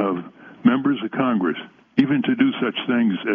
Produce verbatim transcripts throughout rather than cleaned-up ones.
of members of Congress, even to do such things as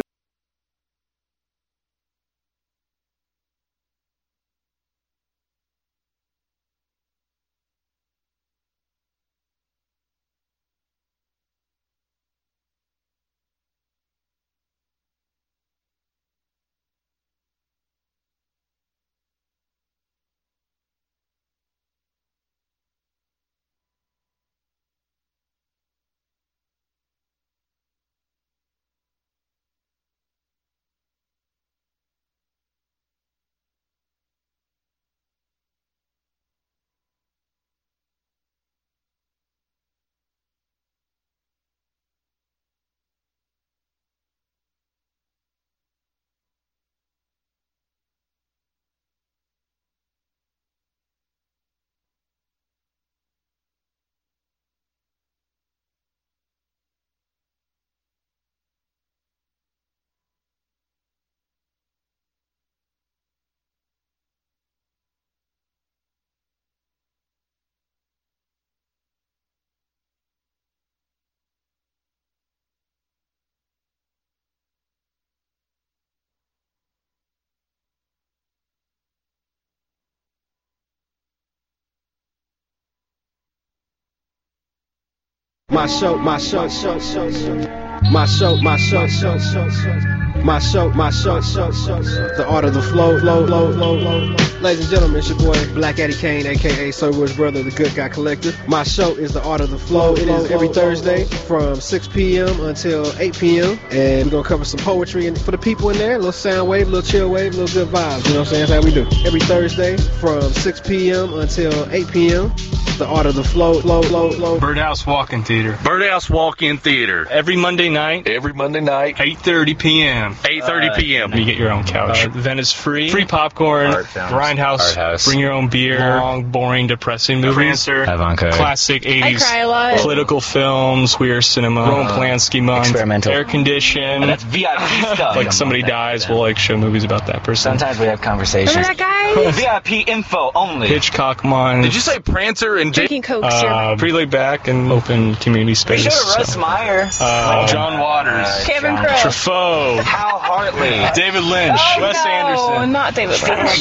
My show, my show, show, show, show. My show, my show, show, show, show. My show, my show, show, show, show. The art of the flow, flow, flow, flow, flow. Ladies and gentlemen, it's your boy Black Eddie Kane, aka Sober's brother, the Good Guy Collective. My show is The Art of the Flow. It is every Thursday from six p.m. until eight p.m. And we're gonna cover some poetry and for the people in there, a little sound wave, a little chill wave, a little good vibes. You know what I'm saying? That's how we do. Every Thursday from six p.m. until eight p.m. The Art of the Flow, flow, flow, flow. Birdhouse Walk-In Theater. Birdhouse Walk-In Theater. Every Monday night. Every Monday night. eight thirty p.m. eight thirty p.m. You get your own couch. Uh, event is free. Free popcorn. Grindhouse. House. Bring your own beer. Long, boring, depressing movies. Prancer. Ivanka. Classic eighties. I cry a lot. Political films. Queer cinema. Uh, Roman Polanski month. Experimental. Air condition. And that's V I P stuff. Like somebody dies, we'll like show movies about that person. Sometimes we have conversations. Remember that guy? V I P info only. Hitchcock month. Did you say Prancer and Drinking Coke, Uh, sir. pretty laid back and open community space. Be sure Russ so. Meyer. Uh, John Waters. Kevin John- Crowe. Truffaut. Hal Hartley. David Lynch. Oh, Wes no, Anderson. not David Lynch.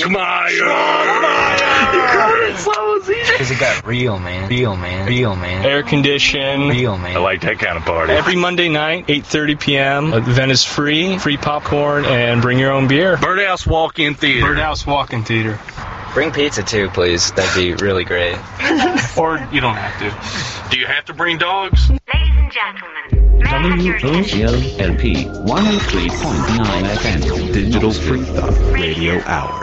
Because it got real, man. Real, man. Real, man. Air condition. Real, man. I like that kind of party. Every Monday night, eight thirty p.m. The event is free. Free popcorn and bring your own beer. Birdhouse Walk-In Theater. Birdhouse Walk-In Theater. Bring pizza too, please. That'd be really great. Or you don't have to. Do you have to bring dogs? Ladies and gentlemen, may I have your W O Z O L P one oh three point nine F M Digital Free Thought Radio Hour.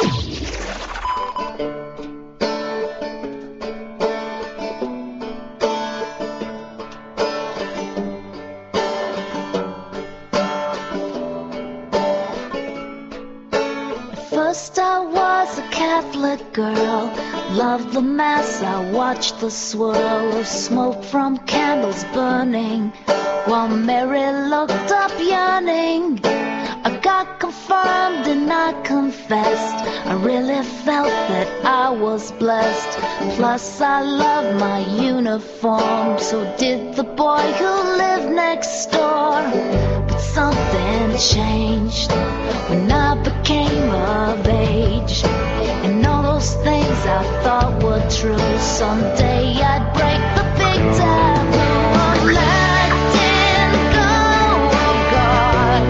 First I was a Catholic girl, loved the mass, I watched the swirl of smoke from candles burning, while Mary looked up yearning. I got confirmed and I confessed, I really felt that I was blessed. Plus I loved my uniform, so did the boy who lived next door. But something changed when I became of age, and all those things I thought were true, someday I'd break the big taboo of letting go of God.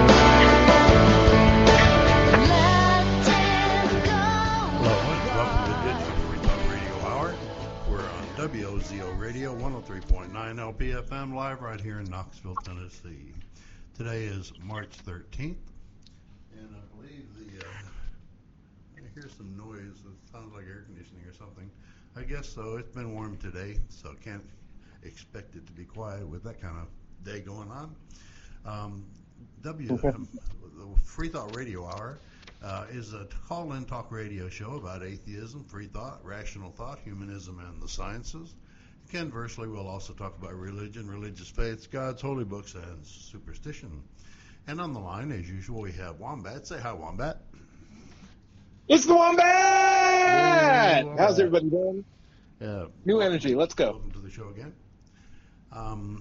Letting go. Hello and welcome to Digital Free Thought Radio Hour. We're on W O Z O Radio one oh three point nine L P F M live right here in Knoxville, Tennessee. Today is March thirteenth, and I believe the uh, I hear some noise. It sounds like air conditioning or something. I guess so. It's been warm today, so can't expect it to be quiet with that kind of day going on. Um, W Okay. um, the Free Thought Radio Hour uh, is a call-in talk radio show about atheism, free thought, rational thought, humanism, and the sciences. Conversely, we'll also talk about religion, religious faiths, God's holy books, and superstition. And on the line, as usual, we have Wombat. Say hi, Wombat. It's the Wombat! Hey, Wombat. How's everybody doing? Uh, New energy. Let's go. Welcome to the show again. Um,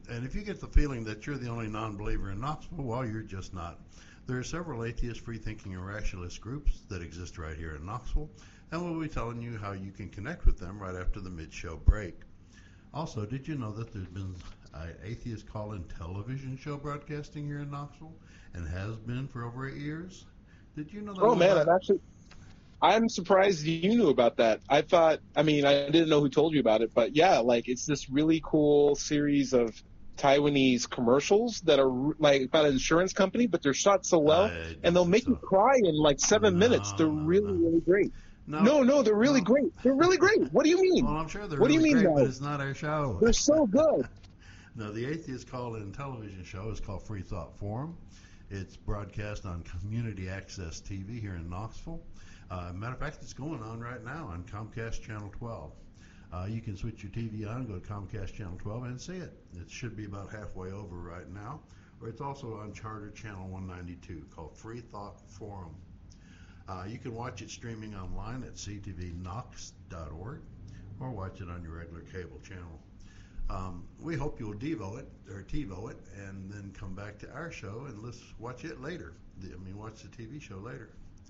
and if you get the feeling that you're the only non-believer in Knoxville, well, you're just not. There are several atheist, free-thinking, and rationalist groups that exist right here in Knoxville, and we'll be telling you how you can connect with them right after the mid-show break. Also, did you know that there's been an atheist call-in television show broadcasting here in Knoxville, and has been for over eight years? Did you know that? Oh, man, that? I'm actually... I'm surprised you knew about that. I thought, I mean, I didn't know who told you about it, but yeah, like it's this really cool series of Taiwanese commercials that are like about an insurance company, but they're shot so well, and they'll make so. you cry in like seven no, minutes. They're no, really, no. really great. No, no, no they're really no. great. They're really great. What do you mean? Well, I'm sure they're what really do you mean, great, though? but it's not our show. They're so good. No, the Atheist Call-In television show is called Free Thought Forum. It's broadcast on Community Access T V here in Knoxville. Uh, matter of fact, it's going on right now on Comcast Channel twelve. Uh, you can switch your T V on, go to Comcast Channel twelve, and see it. It should be about halfway over right now. Or it's also on Charter Channel one ninety-two, called Free Thought Forum. Uh, you can watch it streaming online at c t v knox dot org or watch it on your regular cable channel. Um, we hope you'll Devo it, or TiVo it, and then come back to our show and let's watch it later. I mean, watch the T V show later.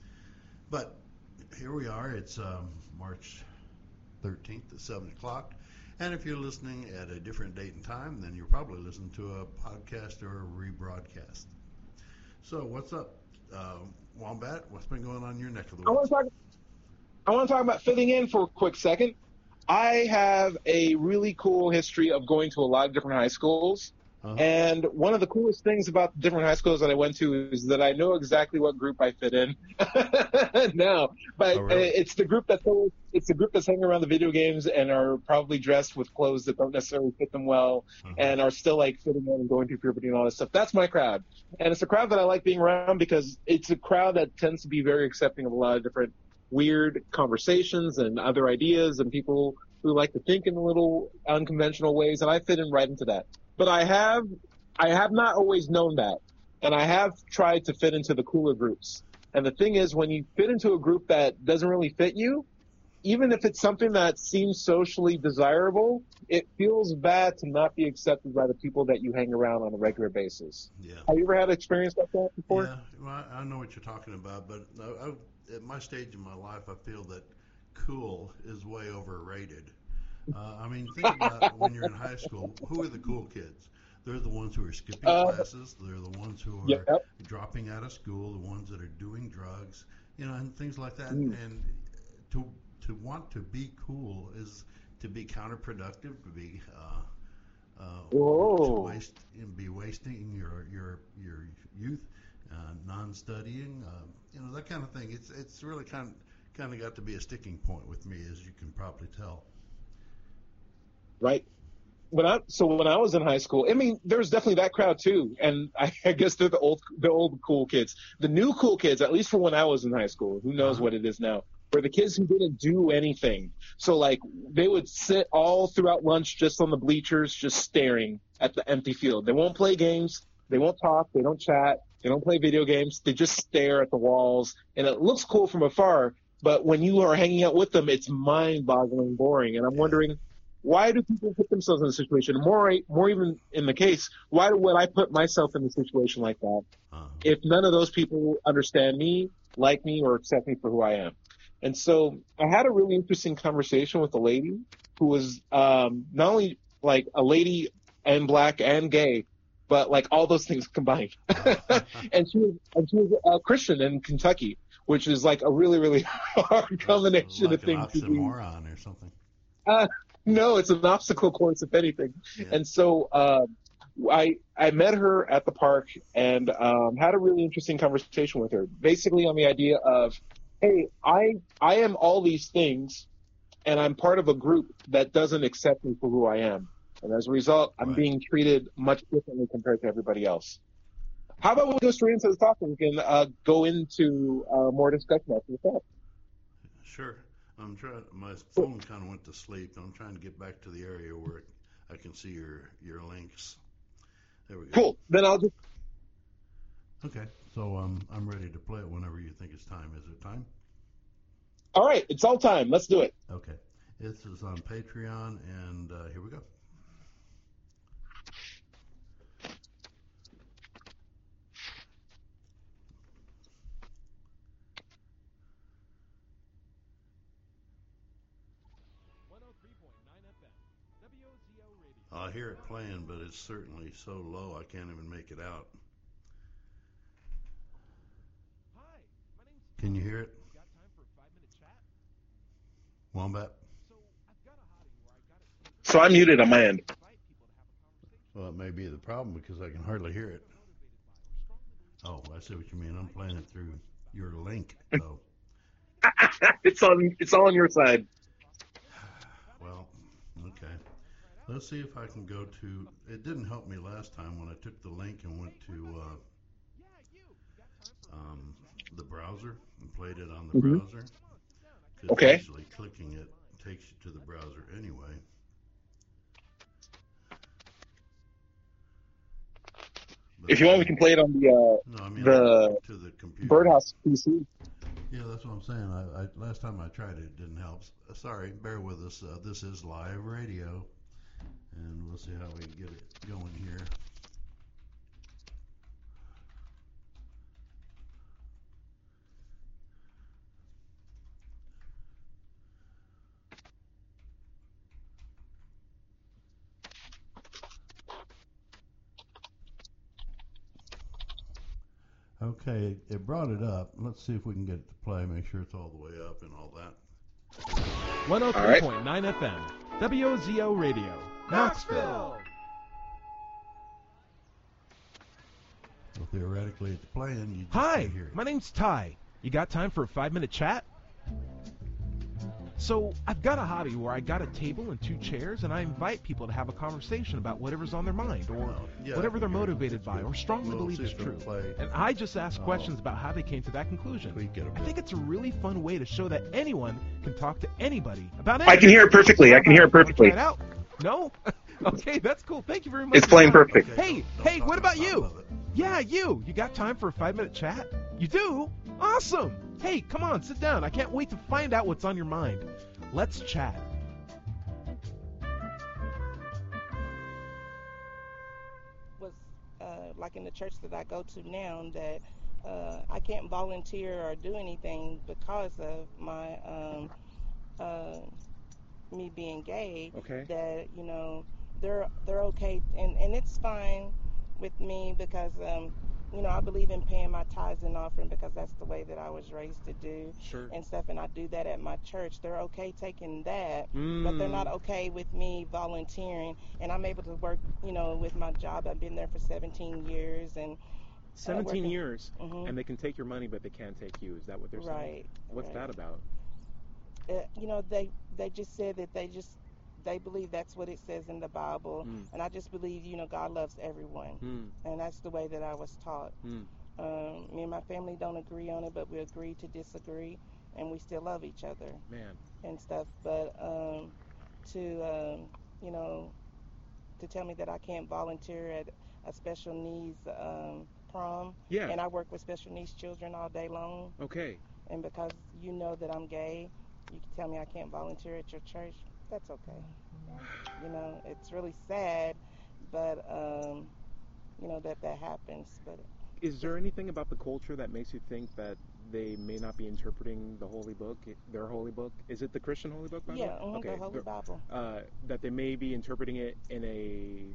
But here we are. It's um, March thirteenth at seven o'clock. And if you're listening at a different date and time, then you're probably listening to a podcast or a rebroadcast. So what's up, uh, Wombat? What's been going on in your neck of the woods? I want to talk, I want to talk about fitting in for a quick second. I have a really cool history of going to a lot of different high schools. Uh-huh. And one of the coolest things about the different high schools that I went to is that I know exactly what group I fit in. No, but oh, really? it's the group that's it's the group that's hanging around the video games and are probably dressed with clothes that don't necessarily fit them well, uh-huh. and are still like fitting in and going through puberty and all that stuff. That's my crowd, and it's a crowd that I like being around because it's a crowd that tends to be very accepting of a lot of different weird conversations and other ideas and people who like to think in little unconventional ways, and I fit in right into that. But I have, I have not always known that, and I have tried to fit into the cooler groups. And the thing is, when you fit into a group that doesn't really fit you, even if it's something that seems socially desirable, it feels bad to not be accepted by the people that you hang around on a regular basis. Yeah. Have you ever had an experience like that before? Yeah, well, I know what you're talking about, but I, I, at my stage in my life, I feel that cool is way overrated. Uh, I mean, think about when you're in high school, who are the cool kids? They're the ones who are skipping uh, classes. They're the ones who are yep. dropping out of school, the ones that are doing drugs, you know, and things like that. Mm. And to to want to be cool is to be counterproductive, to be uh, uh, to waste, be wasting your your your youth, uh, non-studying, uh, you know, that kind of thing. It's it's really kind of, kind of got to be a sticking point with me, as you can probably tell. Right. When I so when I was in high school, I mean, there was definitely that crowd too, and I, I guess they're the old the old cool kids. The new cool kids, at least for when I was in high school, who knows uh-huh. what it is now, were the kids who didn't do anything. So like they would sit all throughout lunch just on the bleachers, just staring at the empty field. They won't play games, they won't talk, they don't chat, they don't play video games. They just stare at the walls, and it looks cool from afar. But when you are hanging out with them, it's mind-boggling boring. And I'm wondering, why do people put themselves in a situation? More, more even in the case, why would I put myself in a situation like that uh-huh. if none of those people understand me, like me, or accept me for who I am? And so I had a really interesting conversation with a lady who was um, not only like a lady and black and gay, but like all those things combined. and she was and she was a Christian in Kentucky, which is like a really, really hard combination like of things. Like an oxymoron or something. Uh, no, it's an obstacle course, if anything. Yeah. And so uh, I I met her at the park and um, had a really interesting conversation with her, basically on the idea of, hey, I I am all these things, and I'm part of a group that doesn't accept me for who I am. And as a result, I'm right. being treated much differently compared to everybody else. How about we go straight into the topic and uh, go into uh, more discussion after the fact? Sure. I'm trying. My phone kind of went to sleep. I'm trying to get back to the area where I can see your your links. There we go. Cool. Then I'll just. Okay. So um, I'm ready to play it whenever you think it's time. Is it time? All right. It's all time. Let's do it. Okay. This is on Patreon, and uh, here we go. I hear it playing, but it's certainly so low I can't even make it out. Can you hear it? Wombat? So I'm muted on my end. Well, it may be the problem because I can hardly hear it. Oh, I see what you mean. I'm playing it through your link, though. it's on. It's all on your side. Well, okay. Let's see if I can go to. It didn't help me last time when I took the link and went to uh, um, the browser and played it on the Mm-hmm. browser. Okay. Usually clicking it takes you to the browser anyway. But If you want, we can play it on the uh, no, I mean, the, to the computer. Birdhouse P C. Yeah, that's what I'm saying. I, I last time I tried it, it didn't help. Uh, sorry, bear with us. Uh, this is live radio, and we'll see how we get it going here. Okay, it brought it up. Let's see if we can get it to play, make sure it's all the way up and all that. one oh three point nine F M, W O Z O Radio, Knoxville. Well, theoretically, it's playing. You just Hi, can't hear it. my name's Ty. You got time for a five-minute chat? So, I've got a hobby where I got a table and two chairs, and I invite people to have a conversation about whatever's on their mind, or Well, yeah, whatever they're I can hear it. motivated by, or strongly We'll believe see is if it'll true. play. And I just ask Oh. questions about how they came to that conclusion. Tweak it a I bit. think it's a really fun way to show that anyone can talk to anybody about anything. I can hear it perfectly. I can hear it Wanna perfectly. try it out? No? Okay, that's cool. Thank you very much. It's playing perfect. Okay, Hey, don't- don't hey, talk what on about top you? of it. Yeah, you. You got time for a five-minute chat? You do? Awesome. Hey, come on, sit down. I can't wait to find out what's on your mind. Let's chat. Was uh, like in the church that I go to now, that uh, I can't volunteer or do anything because of my um, uh, me being gay. Okay. That you know they're they're okay, and and it's fine with me because um, you know I believe in paying my tithes and offering because that's the way that I was raised to do. Sure. And stuff, and I do that at my church. They're okay taking that, but they're not okay with me volunteering. And I'm able to work, you know, with my job. I've been there for seventeen years, and seventeen working- years, Mhm. and they can take your money, but they can't take you. Is that what they're saying? Right. What's right. that about? Uh, you know, they they just said that they just they believe that's what it says in the Bible, Mm. and I just believe, you know, God loves everyone, Mm. and that's the way that I was taught. Mm. Um, me and my family don't agree on it, but we agree to disagree, and we still love each other Man. and stuff. But um, to um, you know, to tell me that I can't volunteer at a special needs um, prom, Yeah. and I work with special needs children all day long, Okay. and because you know that I'm gay, you can tell me I can't volunteer at your church. That's okay. You know, it's really sad, but um, you know that that happens. But Is there anything about the culture that makes you think that they may not be interpreting the holy book, their holy book? Is it the Christian holy book, by the yeah, way? mhm, the Holy they're- Bible. Uh, that they may be interpreting it in a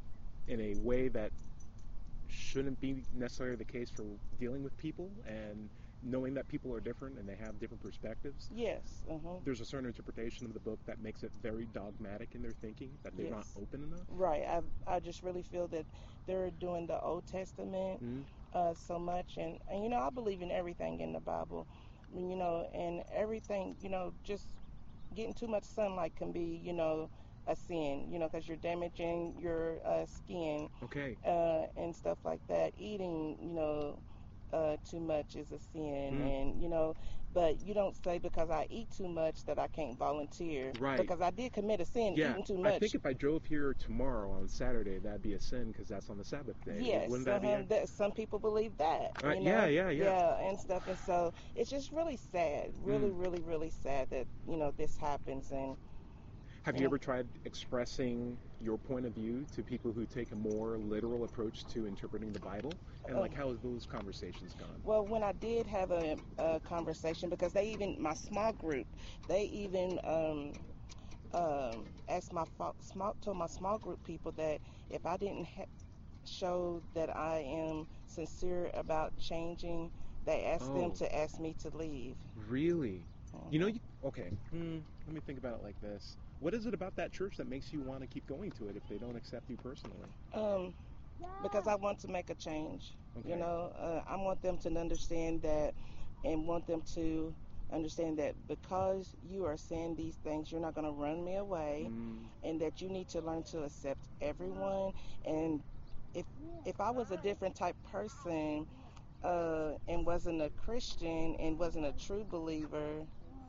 in a way that shouldn't be necessarily the case for dealing with people, and knowing that people are different and they have different perspectives. Yes. Uh-huh. There's a certain interpretation of the book that makes it very dogmatic in their thinking, that they're Yes. not open enough. Right. I I just really feel that they're doing the Old Testament Mhm. uh, so much, and and you know I believe in everything in the Bible, you know, and everything, you know, just getting too much sunlight can be, you know, a sin, you know, because you're damaging your uh, skin Okay. uh, and stuff like that. Eating, you know, uh, too much is a sin, Mm. and you know, but you don't say because I eat too much that I can't volunteer. Right. Because I did commit a sin Yeah, eating too much. I think if I drove here tomorrow on Saturday, that'd be a sin because that's on the Sabbath day. Yes, Wouldn't that uh-huh, be? that, some people believe that. Uh, you know? yeah, yeah, yeah. Yeah, and stuff, and so it's just really sad, really, Mm. really, really sad that you know this happens. And Have yeah. you ever tried expressing your point of view to people who take a more literal approach to interpreting the Bible? And like, Uh, how have those conversations gone? Well, when I did have a, a conversation, because they even, my small group, they even um, um, asked my fo- small, told my small group people that if I didn't ha- show that I am sincere about changing, they asked Oh. them to ask me to leave. Really? You know, you, okay, hmm, let me think about it like this. What is it about that church that makes you want to keep going to it if they don't accept you personally? Um, because I want to make a change. Okay. You know, uh, I want them to understand that, and want them to understand that because you are saying these things, you're not going to run me away, Mm. and that you need to learn to accept everyone. And if if I was a different type person uh, and wasn't a Christian and wasn't a true believer,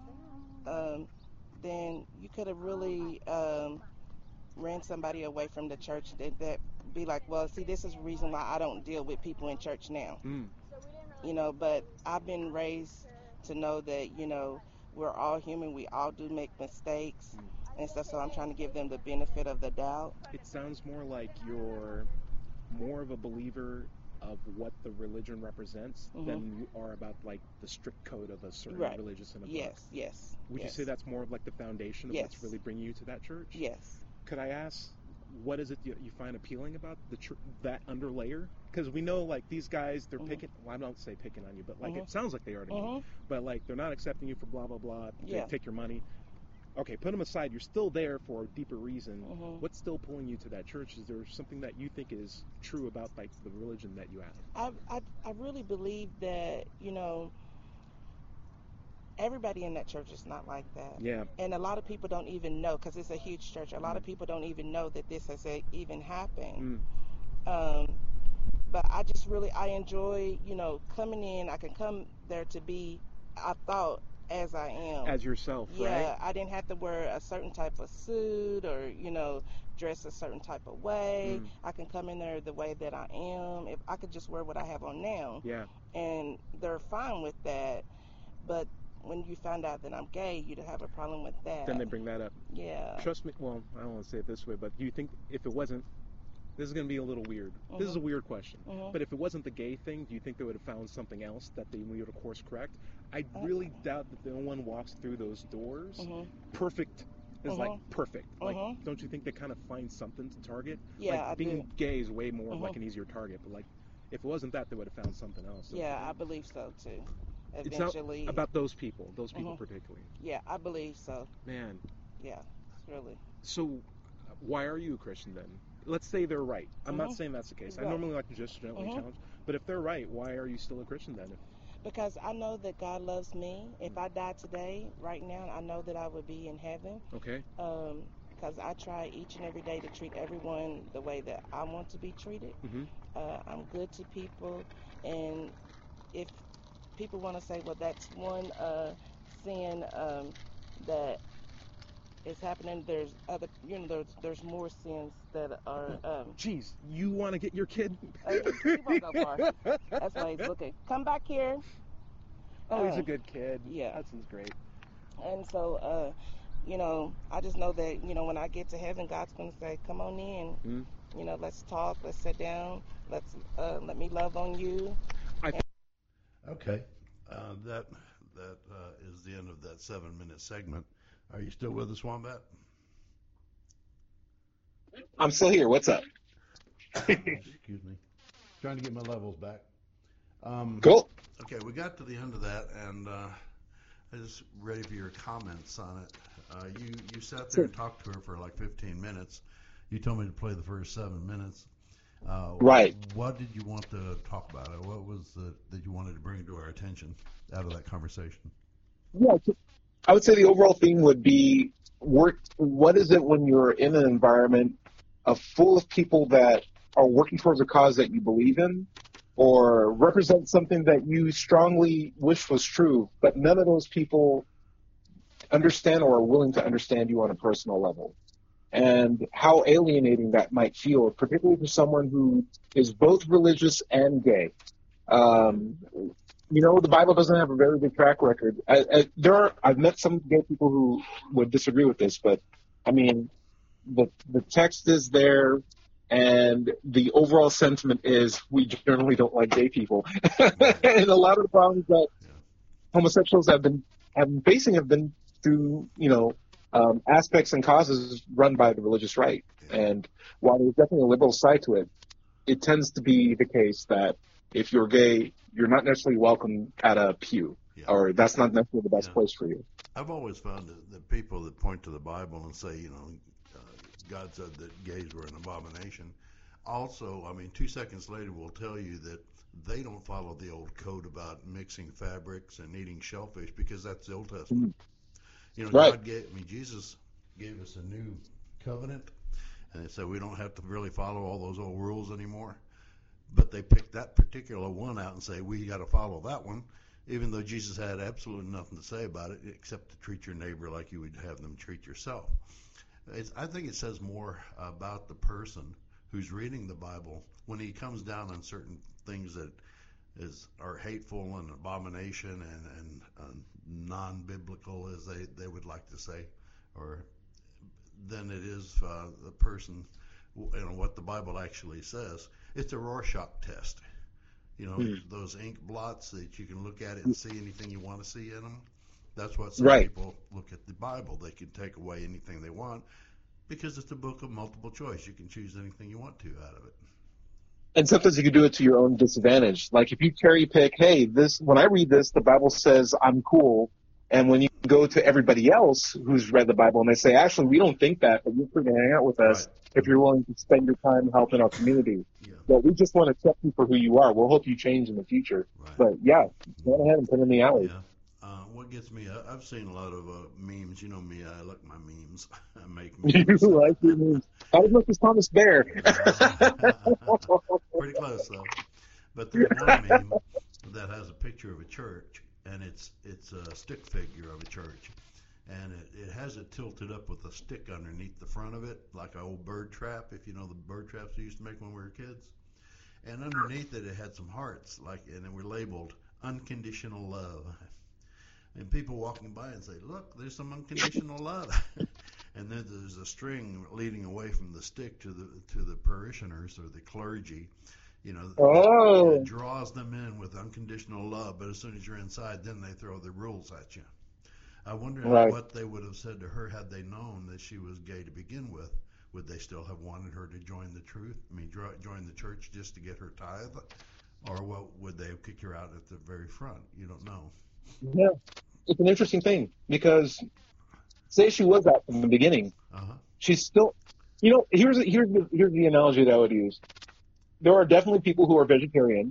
um, then you could have really um, ran somebody away from the church that, that be like, well, see, this is the reason why I don't deal with people in church now. Mm. You know, but I've been raised to know that, you know, we're all human. We all do make mistakes Mm. and stuff, so I'm trying to give them the benefit of the doubt. It sounds more like you're more of a believer of what the religion represents Mhm. than you are about like the strict code of a certain Right. religious in a book. Yes, yes. Would yes. you say that's more of like the foundation of Yes. what's really bringing you to that church? Yes. Could I ask, what is it you, you find appealing about the tr- that underlayer? Because we know like these guys, they're Mhm. picking. Well, I don't say picking on you, but like Mhm. it sounds like they are to me. Mhm. But like they're not accepting you for blah blah blah. They Yeah. take your money. Okay, put them aside. You're still there for a deeper reason. Mhm. What's still pulling you to that church? Is there something that you think is true about like the religion that you have? I, I, I really believe that, you know, everybody in that church is not like that. Yeah. And a lot of people don't even know, because it's a huge church, a lot Mm. of people don't even know that this has uh, even happened. Mm. Um, but I just really, I enjoy, you know, coming in. I can come there to be, I thought, as I am. As yourself, Yeah, right? I didn't have to wear a certain type of suit or, you know, dress a certain type of way. Mm. I can come in there the way that I am. If I could just wear what I have on now. Yeah. And they're fine with that. But when you find out that I'm gay, you'd have a problem with that. Then they bring that up. Yeah. Trust me. Well, I don't want to say it this way, but do you think if it wasn't, this is going to be a little weird. This is a Mhm. weird question. Mhm. But if it wasn't the gay thing, do you think they would have found something else that they would have course correct? I Uh, really doubt that no one walks through those doors. Mhm. Perfect is Mhm. like perfect. Like, Mhm. don't you think they kind of find something to target? Yeah, like I being do. gay is way more of like Mhm. an easier target. But like, if it wasn't that, they would have found something else. don't you Yeah, I think? believe so too. It's not Eventually. about those people. Those people Mhm. particularly. Yeah, I believe so. Man. Yeah, really. So, why are you a Christian then? Let's say they're right. I'm not Mhm. saying that's the case. I Right. normally like to just gently Mhm. challenge. But if they're right, why are you still a Christian then? If, Because I know that God loves me. If I died today, right now, I know that I would be in heaven. okay. Um, because I try each and every day to treat everyone the way that I want to be treated. Mm-hmm. Uh, I'm good to people, and if people want to say, well, that's one uh, sin um, that is happening, there's other, you know, there's there's more sins that are. Um, Jeez, you want to get your kid? uh, he won't go far. That's why he's looking. Come back here. Oh, he's a Um, good kid. yeah. That sounds great. And so, uh, you know, I just know that, you know, when I get to heaven, God's going to say, come on in. Mm. You know, let's talk. Let's sit down. Let's uh, let me love on you. I Okay, uh, that that uh, is the end of that seven-minute segment. Are you still with us, Wombat? I'm still here. What's up? Excuse me. Trying to get my levels back. Um, Cool. Okay, we got to the end of that, and uh, I was ready for your comments on it. Uh, you you sat there and talked to her for like fifteen minutes. You told me to play the first seven minutes. Uh, Right. What did you want to talk about? Or what was the, that you wanted to bring to our attention out of that conversation? Yeah, I would say the overall theme would be work. What is it when you're in an environment of full of people that are working towards a cause that you believe in, or represent something that you strongly wish was true, but none of those people understand or are willing to understand you on a personal level, and how alienating that might feel, particularly for someone who is both religious and gay. Um, you know, the Bible doesn't have a very good track record. I, I, there are, I've met some gay people who would disagree with this, but I mean, the the text is there, and the overall sentiment is we generally don't like gay people. And a lot of the problems that homosexuals have been have been facing have been through, you know, um, aspects and causes run by the religious right. And while there's definitely a liberal side to it, it tends to be the case that if you're gay, you're not necessarily welcome at a pew, Yeah. or that's not necessarily the best Yeah. place for you. I've always found that, that people that point to the Bible and say, you know, uh, God said that gays were an abomination, also, I mean, two seconds later will tell you that they don't follow the old code about mixing fabrics and eating shellfish because that's the Old Testament. You know, Right. God gave, I mean, Jesus gave us a new covenant, and so we don't have to really follow all those old rules anymore. But they picked that particular one out and say, we got to follow that one, even though Jesus had absolutely nothing to say about it except to treat your neighbor like you would have them treat yourself. It's, I think it says more about the person who's reading the Bible when he comes down on certain things that is are hateful and abomination and, and uh, non-biblical, as they, they would like to say, or than it is uh, the person, you know, what the Bible actually says. It's a Rorschach test. You know, Hmm. those ink blots that you can look at it and see anything you want to see in them. That's what some Right. people look at the Bible. They can take away anything they want because it's a book of multiple choice. You can choose anything you want to out of it. And sometimes you can do it to your own disadvantage. Like if you cherry pick, hey, this when I read this, the Bible says I'm cool. And when you go to everybody else who's read the Bible and they say, actually, we don't think that, but you're free to hang out with us if you're willing to spend your time helping our community. But we just want to accept you for who you are. We'll help you change in the future. But yeah, go ahead and put in the alley. Yeah. Uh, what gets me, I, I've seen a lot of uh, memes. You know me, I like my memes. I make You memes. like your memes. How much is Thomas Bear? Pretty close though. But there's one meme that has a picture of a church, and it's it's a stick figure of a church, and it, it has it tilted up with a stick underneath the front of it, like an old bird trap, if you know the bird traps we used to make when we were kids. And underneath it, it had some hearts, like, and they were labeled "Unconditional Love." And people walking by and say, "Look, there's some unconditional love." And then there's a string leading away from the stick to the to the parishioners or the clergy, you know, Oh. that draws them in with unconditional love. But as soon as you're inside, then they throw the rules at you. I wonder Right. what they would have said to her had they known that she was gay to begin with. Would they still have wanted her to join the truth? I mean, dro- join the church just to get her tithe, or what would they have kicked her out at the very front? You don't know. Yeah, it's an interesting thing because say she was out from the beginning, Uh-huh. she's still, you know, here's here's the here's the analogy that I would use. There are definitely people who are vegetarian.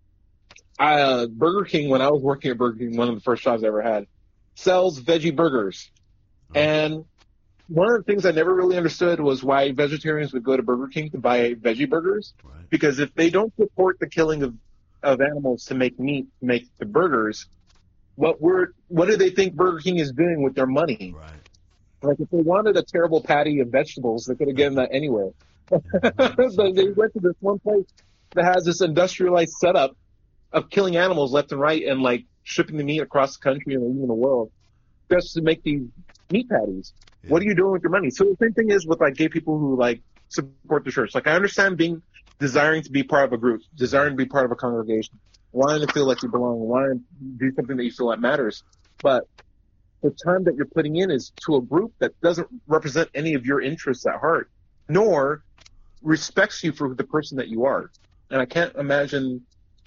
Uh, Burger King, when I was working at Burger King, one of the first jobs I ever had, sells veggie burgers, and one of the things I never really understood was why vegetarians would go to Burger King to buy veggie burgers, because if they don't support the killing of of animals to make meat, to make the burgers, what we're what do they think Burger King is doing with their money? Right. Like if they wanted a terrible patty of vegetables, they could have gotten that anywhere. But they went to this one place that has this industrialized setup of killing animals left and right and like shipping the meat across the country and even the world just to make these meat patties. Yeah. What are you doing with your money? So the same thing is with like gay people who like support the church. Like I understand being desiring to be part of a group, desiring to be part of a congregation, wanting to feel like you belong, wanting to do something that you feel that matters. But the time that you're putting in is to a group that doesn't represent any of your interests at heart, nor respects you for the person that you are. And I can't imagine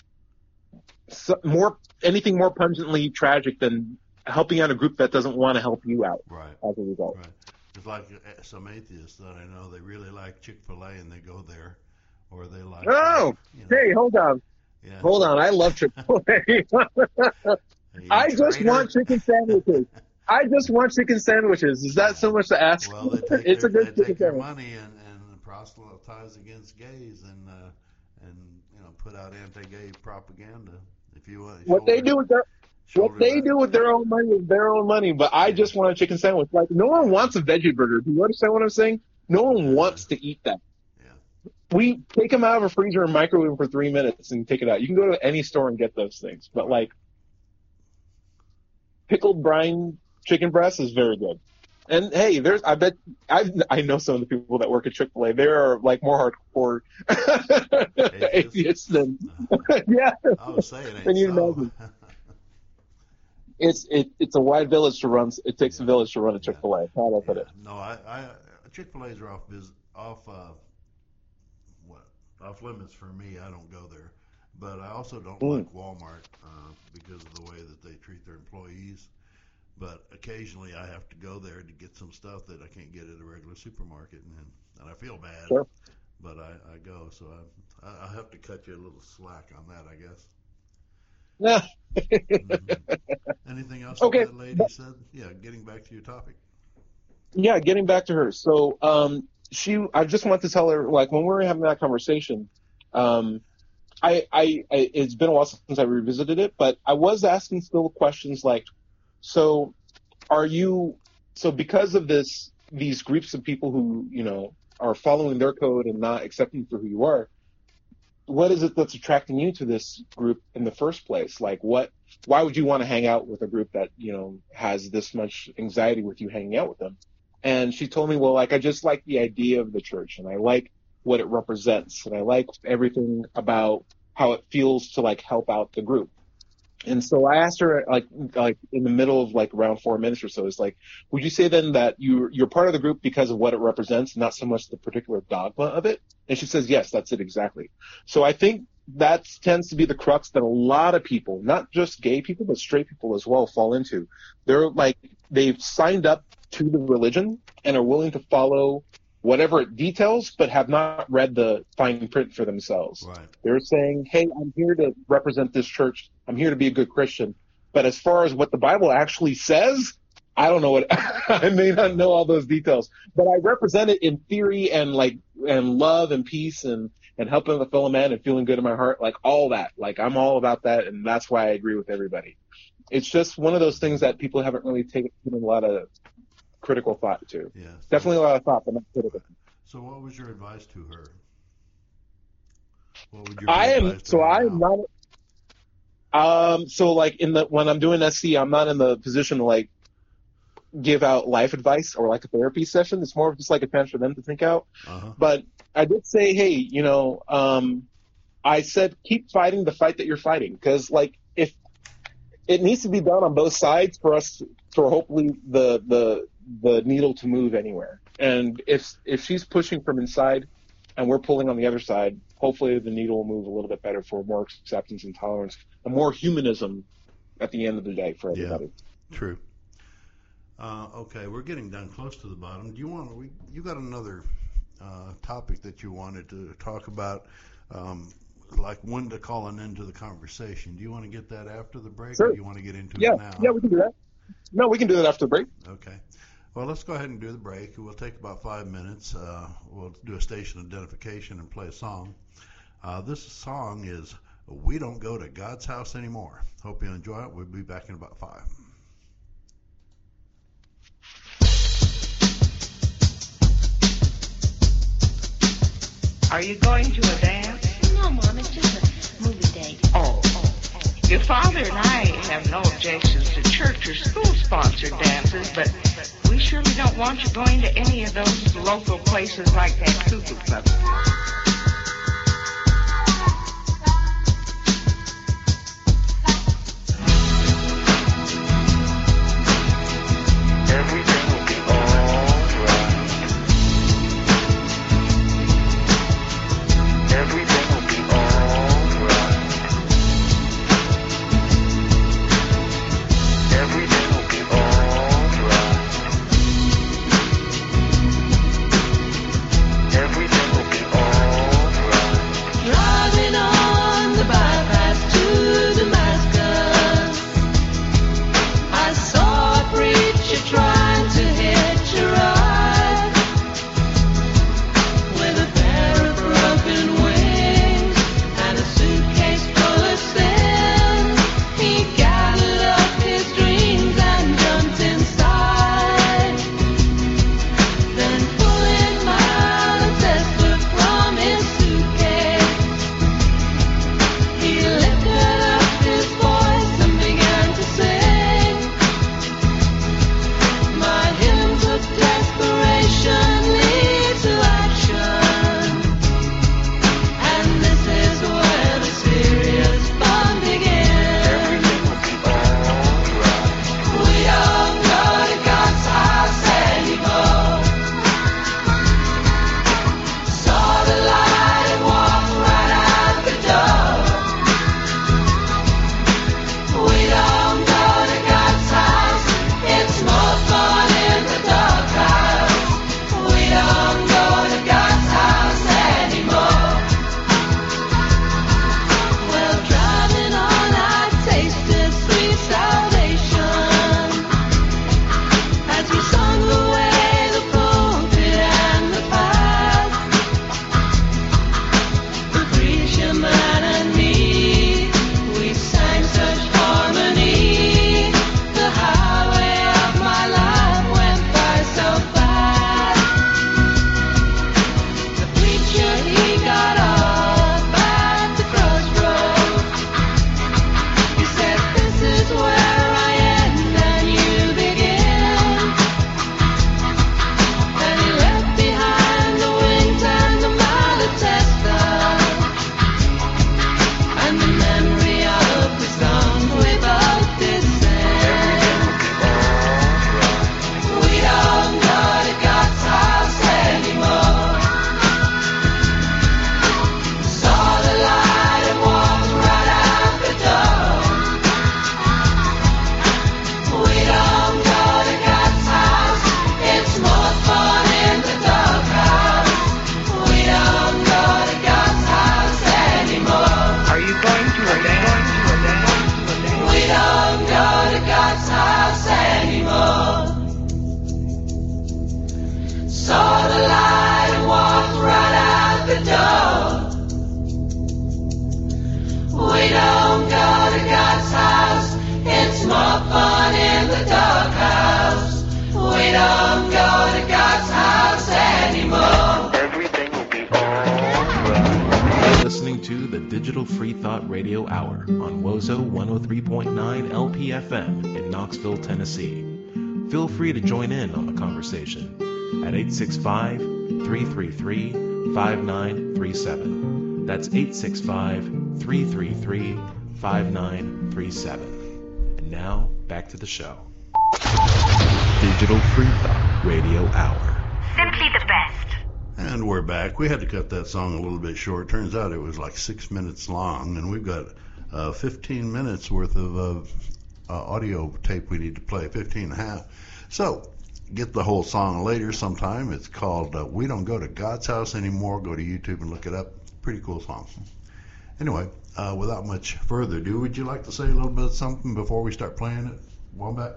so, more anything more pungently tragic than helping out a group that doesn't want to help you out. Right. As a result. Right. It's like uh, some atheists that I know, they really like Chick-fil-A and they go there, or they like. Oh, uh, you know, hey, hold on. Yeah. Hold on. I love Chick-fil-A. I just traitor? want chicken sandwiches. I just want chicken sandwiches. Is that so much to ask? Well, they take it's their, a good they chicken take their sandwich. money and, and proselytize against gays and uh, and you know put out anti-gay propaganda. If you want, What they do with their what they that. do with their own money is their own money. But I just want a chicken sandwich. Like no one wants a veggie burger. Do you understand what I'm saying? No one wants to eat that. Yeah. We take them out of a freezer and microwave them for three minutes and take it out. You can go to any store and get those things. But like pickled brine chicken breast is very good. And hey, there's I bet I I know some of the people that work at Chick-fil-A. They are like more hardcore atheists than yeah. I would say it ain't than you so. imagine. It's it, it's a wide village to run. It takes a village to run a Chick-fil-A. How do I put it? No, I, I Chick-fil-A's are off vis, off uh, what off limits for me. I don't go there, but I also don't Mm. like Walmart uh, because of the way that they treat their employees. But occasionally I have to go there to get some stuff that I can't get at a regular supermarket, and and I feel bad. Sure. But I, I go, so I I I have to cut you a little slack on that, I guess. Yeah. Mm-hmm. Anything else Okay. that lady said? Yeah, getting back to your topic. Yeah, getting back to her. So, um, she, I just want to tell her, like, when we were having that conversation, um, I, I, I, it's been a while since I revisited it, but I was asking still questions like, so are you, so because of this, these groups of people who, you know, are following their code and not accepting you for who you are, what is it that's attracting you to this group in the first place? Like, what, why would you want to hang out with a group that, you know, has this much anxiety with you hanging out with them? And she told me, well, like, I just like the idea of the church, and I like what it represents, and I like everything about how it feels to, like, help out the group. And so I asked her, like, like in the middle of, like, around four minutes or so, it's like, would you say then that you, you're part of the group because of what it represents, not so much the particular dogma of it? And she says, yes, that's it exactly. So I think that tends to be the crux that a lot of people, not just gay people, but straight people as well, fall into. They're like, they've signed up to the religion and are willing to follow whatever it details, but have not read the fine print for themselves. Right. They're saying, hey, I'm here to represent this church. I'm here to be a good Christian. But as far as what the Bible actually says, I don't know what, I may not know all those details, but I represent it in theory and like, and love and peace and, and helping the fellow man and feeling good in my heart, like all that. Like, I'm all about that, and that's why I agree with everybody. It's just one of those things that people haven't really taken a lot of critical thought to. Yeah. So, Definitely a lot of thought, but not critical. So what was your advice to her? What would your I am, advice to so her I'm now? not, um, so like in the, when I'm doing S C, I'm not in the position to like give out life advice or like a therapy session. It's more of just like a chance for them to think out. Uh-huh. But I did say, hey, you know, um, I said, keep fighting the fight that you're fighting. Cause like, if it needs to be done on both sides for us, for hopefully the, the, the needle to move anywhere. And if, if she's pushing from inside and we're pulling on the other side, hopefully the needle will move a little bit better for more acceptance and tolerance and more humanism at the end of the day for everybody. Yeah, true. Uh, okay, we're getting down close to the bottom. Do you want we you got another uh, topic that you wanted to talk about, um, like when to call an end to the conversation? Do you want to get that after the break, Sure. or do you want to get into Yeah, it now? yeah, we can do that. No, we can do that after the break. Okay. Well, let's go ahead and do the break. We'll take about five minutes. Uh, we'll do a station identification and play a song. Uh, this song is "We Don't Go to God's House Anymore." Hope you enjoy it. We'll be back in about five. Are you going to a dance? No, Mom, it's just a movie date. Oh, oh, oh. Your father and I have no objections to church or school-sponsored dances, but we surely don't want you going to any of those local places like that Cuckoo Club. Everything will be all right. Everything will be all right. Everything will be all right. Everything will be all don't go to God's house anymore. Everything will be alright. You're listening to the Digital Free Thought Radio Hour on Wozo one oh three point nine L P F M in Knoxville, Tennessee. Feel free to join in on the conversation at eight six five, three three three, five nine three seven. That's eight six five, three three three, five nine three seven. And now, back to the show. Digital Free Thought Radio Hour. Simply the best. And we're back. We had to cut that song a little bit short. Turns out it was like six minutes long, and we've got uh, fifteen minutes worth of uh, uh, audio tape we need to play, fifteen and a half. So, get the whole song later sometime. It's called uh, We Don't Go to God's House Anymore. Go to YouTube and look it up. Pretty cool song. Anyway, uh, without much further ado, would you like to say a little bit of something before we start playing it, Wombat?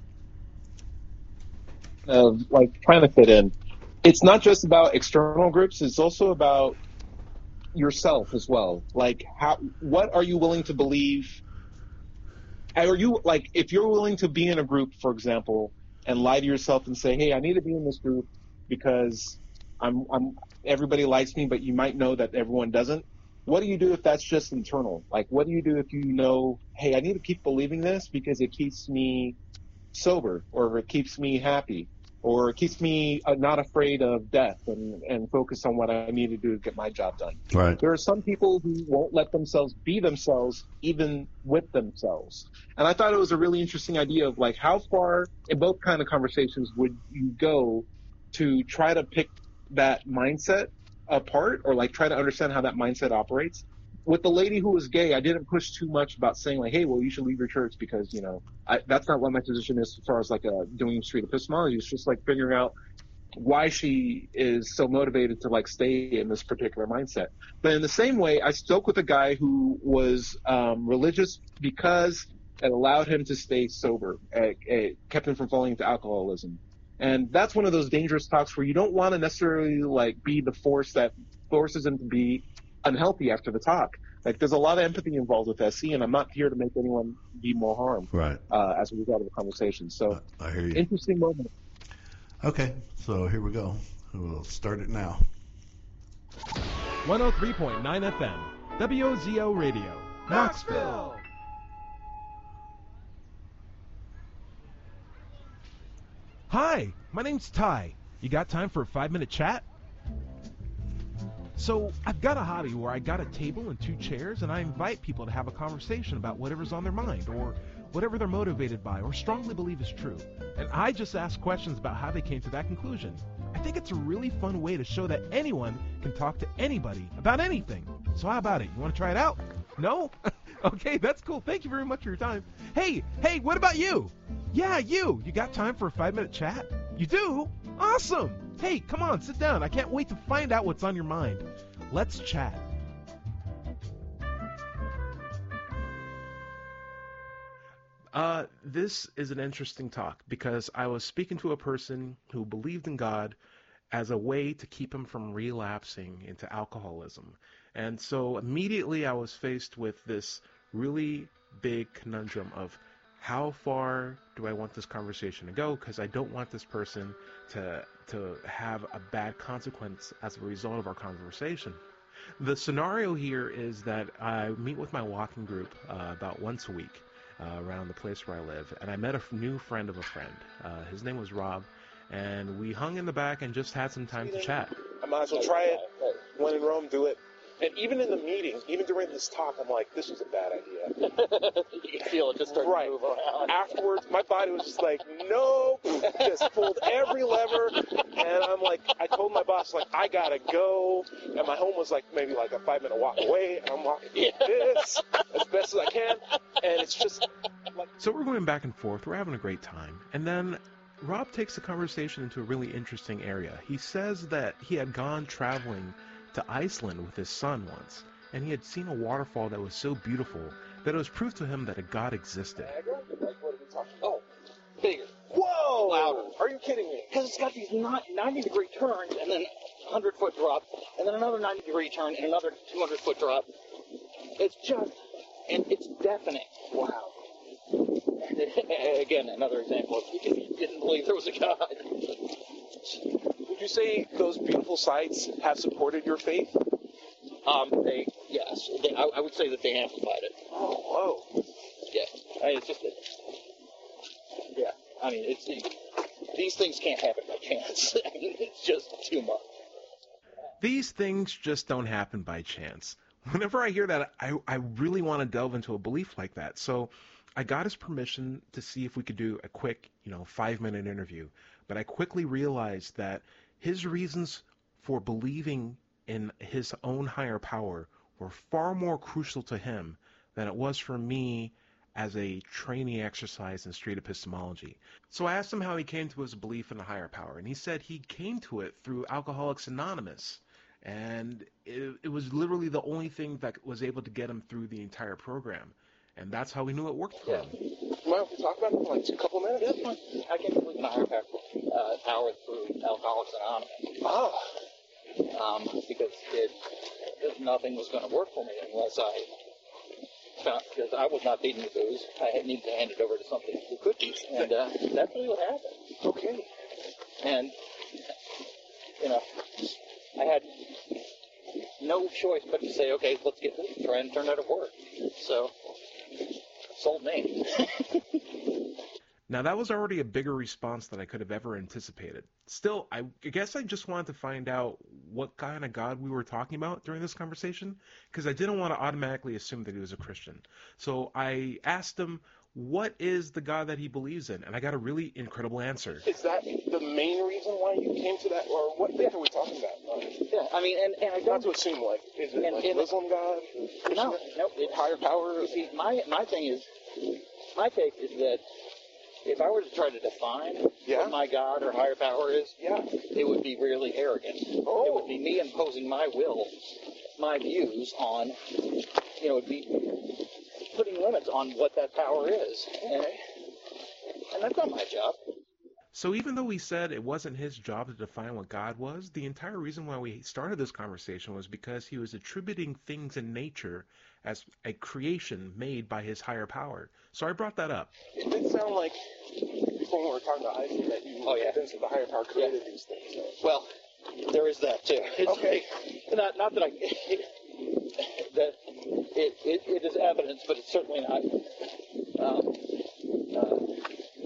Uh, like trying to fit in. It's not just about external groups. It's also about yourself as well. Like, how? What are you willing to believe? Are you like, if you're willing to be in a group, for example, and lie to yourself and say, "Hey, I need to be in this group because I'm, I'm, everybody likes me," but you might know that everyone doesn't. What do you do if that's just internal? Like, what do you do if you know, "Hey, I need to keep believing this because it keeps me sober, or it keeps me happy, or it keeps me uh, not afraid of death and, and focus on what I need to do to get my job done." Right. There are some people who won't let themselves be themselves, even with themselves. And I thought it was a really interesting idea of like, how far in both kind of conversations would you go to try to pick that mindset apart, or like try to understand how that mindset operates. With the lady who was gay, I didn't push too much about saying like, "Hey, well, you should leave your church," because, you know, I, that's not what my position is as far as like uh, doing street epistemology. It's just like figuring out why she is so motivated to like stay in this particular mindset. But in the same way, I spoke with a guy who was um, religious because it allowed him to stay sober. It, it kept him from falling into alcoholism. And that's one of those dangerous talks where you don't want to necessarily like be the force that forces him to be unhealthy after the talk. Like, there's a lot of empathy involved with S C, and I'm not here to make anyone be more harmed. Right. Uh, as a result of the conversation. So, I hear you. Interesting moment. Okay, so here we go. We'll start it now. one oh three point nine F M, W O Z O Radio, Knoxville. Hi, my name's Ty. You got time for a five-minute chat? So, I've got a hobby where I got a table and two chairs, and I invite people to have a conversation about whatever's on their mind, or whatever they're motivated by, or strongly believe is true. And I just ask questions about how they came to that conclusion. I think it's a really fun way to show that anyone can talk to anybody about anything. So how about it? You want to try it out? No? Okay, that's cool. Thank you very much for your time. Hey, hey, what about you? Yeah, you. You got time for a five-minute chat? You do? Awesome. Hey, come on, sit down. I can't wait to find out what's on your mind. Let's chat. Uh, this is an interesting talk because I was speaking to a person who believed in God as a way to keep him from relapsing into alcoholism. And so immediately I was faced with this really big conundrum of how far do I want this conversation to go, because I don't want this person to to have a bad consequence as a result of our conversation. The scenario here is that I meet with my walking group uh, about once a week uh, around the place where I live, and I met a f- new friend of a friend. Uh, his name was Rob, and we hung in the back and just had some time to chat. I might as well try it. When in Rome, do it. And even in the meeting, even during this talk, I'm like, this was a bad idea. You can feel it just starting right. to move around. Afterwards, my body was just like, nope. Just pulled every lever. And I'm like, I told my boss, like, I gotta go. And my home was like maybe like a five minute walk away. And I'm walking like this as best as I can. And it's just like. So we're going back and forth. We're having a great time. And then Rob takes the conversation into a really interesting area. He says that he had gone traveling to Iceland with his son once, and he had seen a waterfall that was so beautiful that it was proof to him that a God existed. Oh, bigger. Whoa! Louder. Are you kidding me? Because it's got these ninety degree turns, and then one hundred foot drop, and then another ninety degree turn, and another two hundred foot drop. It's just, and it's deafening. Wow. Again, another example of if you didn't believe there was a God. Would you say those beautiful sights have supported your faith? Um, they, yes, they, I, I would say that they amplified it. Oh, whoa. Yeah, I mean, it's just that, yeah, I mean, it's, these things can't happen by chance. I mean, it's just too much. These things just don't happen by chance. Whenever I hear that, I, I really want to delve into a belief like that. So I got his permission to see if we could do a quick, you know, five-minute interview. But I quickly realized that his reasons for believing in his own higher power were far more crucial to him than it was for me as a trainee exercise in street epistemology. So I asked him how he came to his belief in a higher power, and he said he came to it through Alcoholics Anonymous. And it, it was literally the only thing that was able to get him through the entire program. And that's how we knew it worked for him. Well, we talk about it for like a couple minutes. That's fine. I came to believe in a higher power, uh, power through Alcoholics Anonymous. Oh. Um, because it, it, nothing was going to work for me unless I found, because I was not feeding the booze. I had needed to hand it over to something who could eat. And uh, that's really what happened. Okay. And, you know, I had no choice but to say, okay, let's get this, try and turn that at work. So, sold me. Now, that was already a bigger response than I could have ever anticipated. Still, I guess I just wanted to find out what kind of God we were talking about during this conversation, because I didn't want to automatically assume that he was a Christian. So I asked him, what is the God that he believes in? And I got a really incredible answer. Is that the main reason why you came to that, or what things are we talking about? Uh, yeah, I mean, and, and I don't... Not to assume, like, is it and, like and, Muslim God? No, no. It's higher power? You see, my, my thing is, my take is that if I were to try to define yeah. what my God or higher power is, yeah. it would be really arrogant. Oh. It would be me imposing my will, my views on, you know, it would be putting limits on what that power is. And, and that's not my job. So even though he said it wasn't his job to define what God was, the entire reason why we started this conversation was because he was attributing things in nature as a creation made by his higher power. So I brought that up. It did sound like, before we were talking about Isaac, that you oh, yeah. convinced that the higher power created yeah. these things. So. Well, there is that too. It's, okay. Not, not that I... that it, it, it is evidence, but it's certainly not... Um, uh,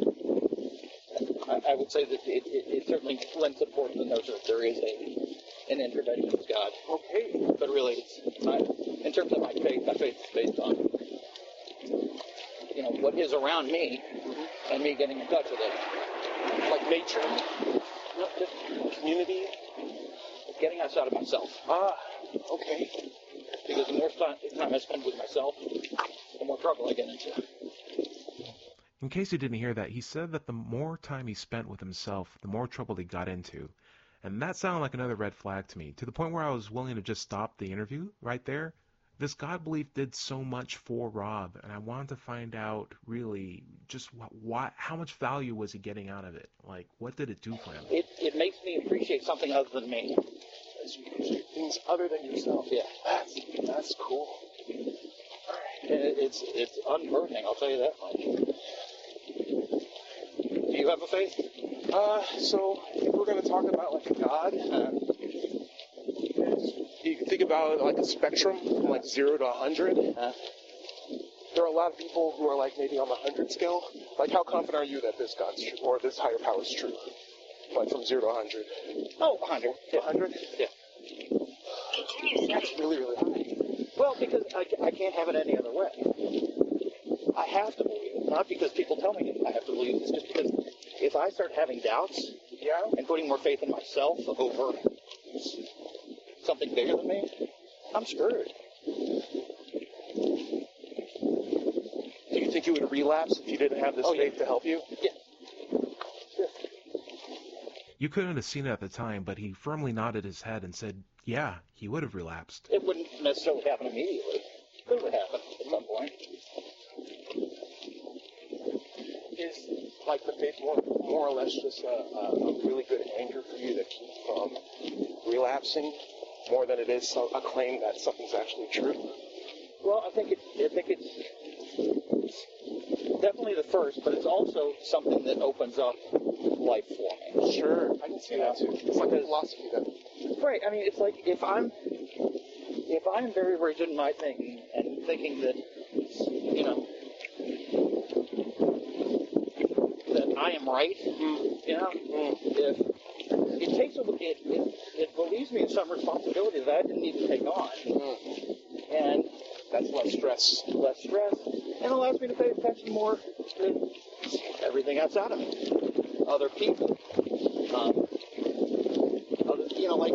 I, I would say that it, it, it certainly lends support to the notion that there is a an intervention of God. Okay. But really, it's my, in terms of my faith, my faith is based on, you know, what is around me and me getting in touch with it. Like nature? No, just community? Getting outside of myself. Ah, okay. Because the more time, time I spend with myself, the more trouble I get into. In case you didn't hear that, he said that the more time he spent with himself, the more trouble he got into. And that sounded like another red flag to me, to the point where I was willing to just stop the interview right there. This God belief did so much for Rob, and I wanted to find out, really, just what, what, how much value was he getting out of it? Like, what did it do for him? It, it makes me appreciate something other than me. Things other than yourself. Yeah. That's, that's cool. And it, it's, it's unburdening, I'll tell you that much. Do you have a faith? Uh, so if we're going to talk about like a God, uh, you can think about it like a spectrum from like zero to a hundred. Uh, there are a lot of people who are like maybe on the hundred scale. Like, how confident are you that this God's true or this higher power is true? Like from zero to a hundred. Oh, a hundred. A hundred? Yeah. That's really, really high. Well, because I, I can't have it any other way. I have to believe it, not because people tell me I have to believe it. It's just because if I start having doubts yeah. and putting more faith in myself over something bigger than me, I'm screwed. Do you think you would relapse if you didn't have this oh, faith yeah. to help you? Yeah. Sure. You couldn't have seen it at the time, but he firmly nodded his head and said, yeah, he would have relapsed. It wouldn't necessarily happen immediately. It would happen at some point. Is like the faith more, more or less just a, a, a really good anchor for you to keep from relapsing, more than it is a claim that something's actually true? Well, I think it, I think it's, it's definitely the first, but it's also something that opens up life for me. Sure, I can see that too. It's like a philosophy then. Right. I mean, it's like if I'm if I'm very rigid in my thinking and thinking that you know that I am right, mm. you know, mm. if it takes a it, it it relieves me of some responsibility that I didn't need to take on, mm. and that's less stress. Less stress, and allows me to pay attention more to everything outside of me, other people. Um, other, you know, like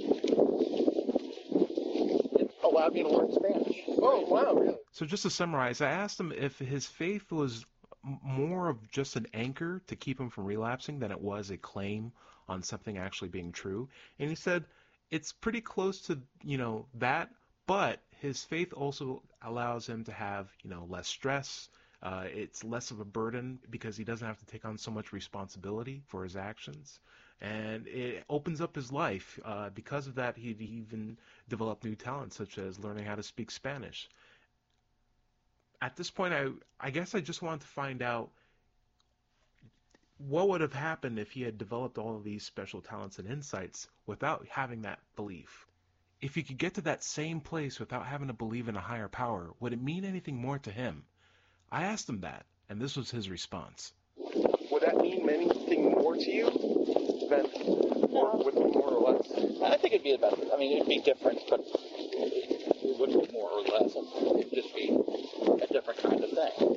it allowed me to learn Spanish. Oh, wow, really? So just to summarize, I asked him if his faith was more of just an anchor to keep him from relapsing than it was a claim on something actually being true. And he said it's pretty close to, you know, that, but his faith also allows him to have, you know, less stress. Uh, it's less of a burden because he doesn't have to take on so much responsibility for his actions. And it opens up his life. Uh, because of that, he even developed new talents, such as learning how to speak Spanish. At this point, I, I guess I just wanted to find out what would have happened if he had developed all of these special talents and insights without having that belief. If he could get to that same place without having to believe in a higher power, would it mean anything more to him? I asked him that, and this was his response. Would that mean anything more to you than, or would it be more or less? I think it'd be about, I mean, it'd be different, but it wouldn't be more or less. It'd just be a different kind of thing.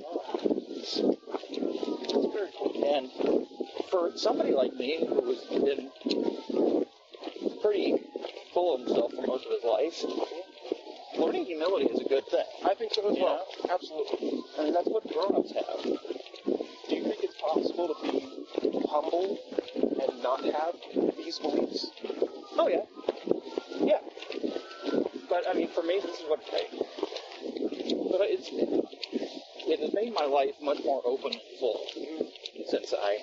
And for somebody like me, who was been pretty full of himself for most of his life, learning humility is a good thing. I think so as you well. Know? Absolutely. I mean, that's what grown-ups have. Do you think it's possible to be humble and not have these beliefs? Oh, yeah. Yeah. But, I mean, for me, this is what it takes. But it's, it has made my life much more open and full since I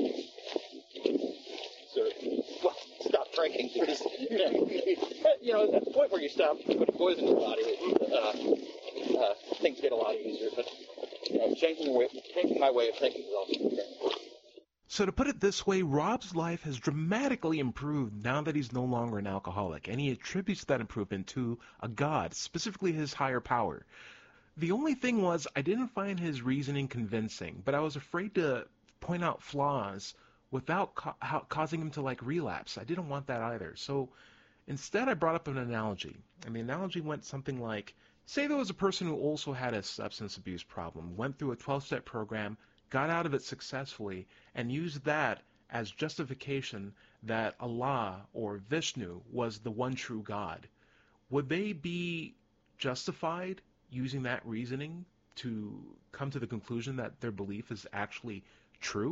sort of, well, stopped drinking. Because, you know, at the point where you stop putting poison in your body, uh, uh, things get a lot easier. But, you know, changing, the way, changing my way of thinking is also very important. So to put it this way, Rob's life has dramatically improved now that he's no longer an alcoholic, and he attributes that improvement to a god, specifically his higher power. The only thing was, I didn't find his reasoning convincing, but I was afraid to point out flaws without ca- how, causing him to, like, relapse. I didn't want that either. So instead, I brought up an analogy, and the analogy went something like, say there was a person who also had a substance abuse problem, went through a twelve-step program, got out of it successfully, and used that as justification that Allah or Vishnu was the one true God. Would they be justified using that reasoning to come to the conclusion that their belief is actually true?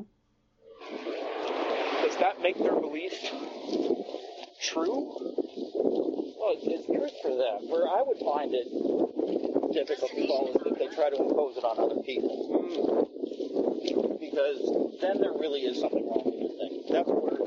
Does that make their belief true? Well, it's, it's truth for them. Where I would find it difficult to follow is if they try to impose it on other people. Mm. Because then there really is something wrong with your thing. That's where,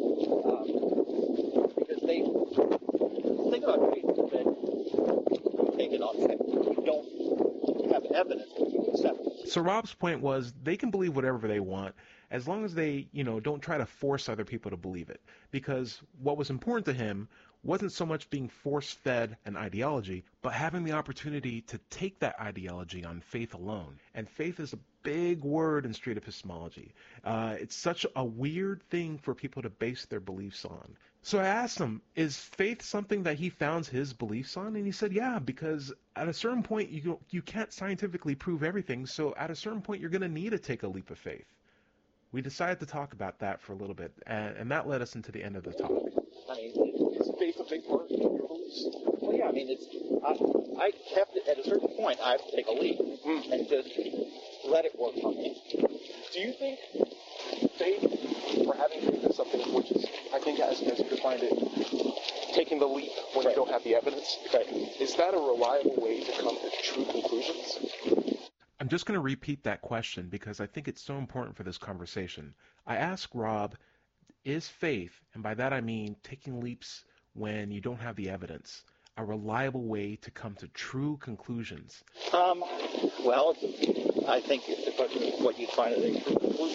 um, because they think about faith that you take it on faith. You don't have evidence that you accept it. So Rob's point was they can believe whatever they want as long as they, you know, don't try to force other people to believe it. Because what was important to him wasn't so much being force-fed an ideology, but having the opportunity to take that ideology on faith alone. And faith is a big word in street epistemology. Uh, it's such a weird thing for people to base their beliefs on. So I asked him, is faith something that he founds his beliefs on? And he said, yeah, because at a certain point, you you can't scientifically prove everything, so at a certain point, you're going to need to take a leap of faith. We decided to talk about that for a little bit, and, and that led us into the end of the talk. I mean, is faith a big part of your beliefs? Well, yeah, I mean, it's, I, I kept it, at a certain point, I have to take a leap mm. and just let it work for me. Do you think faith, or having faith is something which is, I think as, as you defined it, taking the leap when right. you don't have the evidence, right. is that a reliable way to come to true conclusions? I'm just going to repeat that question because I think it's so important for this conversation. I asked Rob, is faith, and by that I mean taking leaps when you don't have the evidence, a reliable way to come to true conclusions? Um, well, I think the question is what you find as a true conclusion.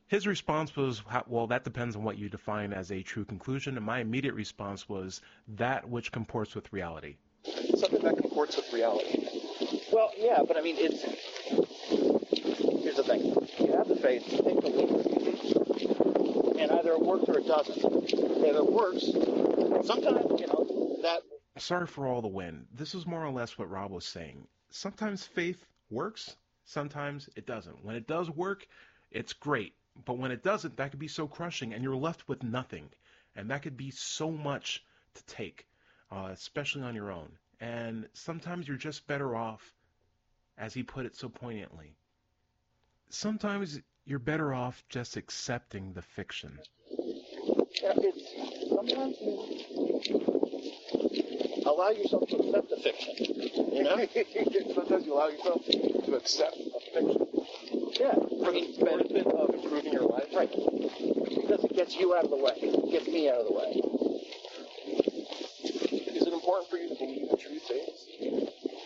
his response was, well, that depends on what you define as a true conclusion. And my immediate response was that which comports with reality. Something that comports with reality. Well, yeah, but I mean, it's, here's the thing. You have the faith, you take the leap, and either it works or it doesn't. If it works, sometimes, you know, that... Sorry for all the wind. This is more or less what Rob was saying. Sometimes faith works, sometimes it doesn't. When it does work, it's great. But when it doesn't, that could be so crushing, and you're left with nothing. And that could be so much to take, uh, especially on your own. And sometimes you're just better off, as he put it so poignantly. Sometimes you're better off just accepting the fiction. Yeah, it's, sometimes you allow yourself to accept the fiction. You know? Sometimes you allow yourself to accept a fiction. Yeah. For the benefit of improving your life. Right. Because it gets you out of the way. It gets me out of the way. Is it important for you to believe in true things?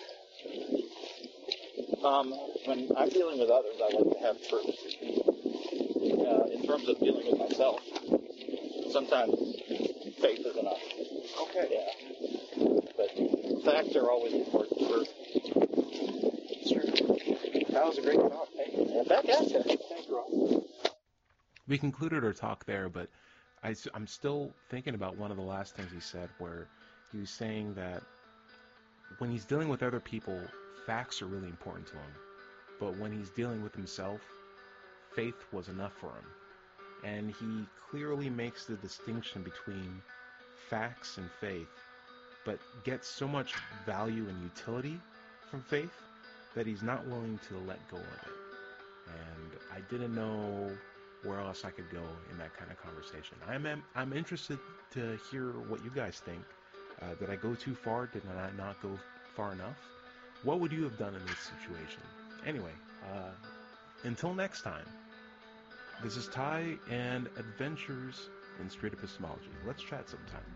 Um, when I'm dealing with others, I like to have truth. Uh, in terms of dealing with myself, sometimes faith is enough. Okay. Yeah. But facts are always important first. It's true. That was a great talk. Thank you. Yeah, back at you. Thank you, Rob. We concluded our talk there, but I, I'm still thinking about one of the last things he said, where he was saying that when he's dealing with other people, facts are really important to him. But when he's dealing with himself, faith was enough for him. And he clearly makes the distinction between facts and faith, but gets so much value and utility from faith that he's not willing to let go of it. And I didn't know where else I could go in that kind of conversation. I'm I'm interested to hear what you guys think. Uh, did I go too far? Did I not go far enough? What would you have done in this situation? Anyway, uh, until next time, this is Ty and Adventures in Street Epistemology. Let's chat sometime.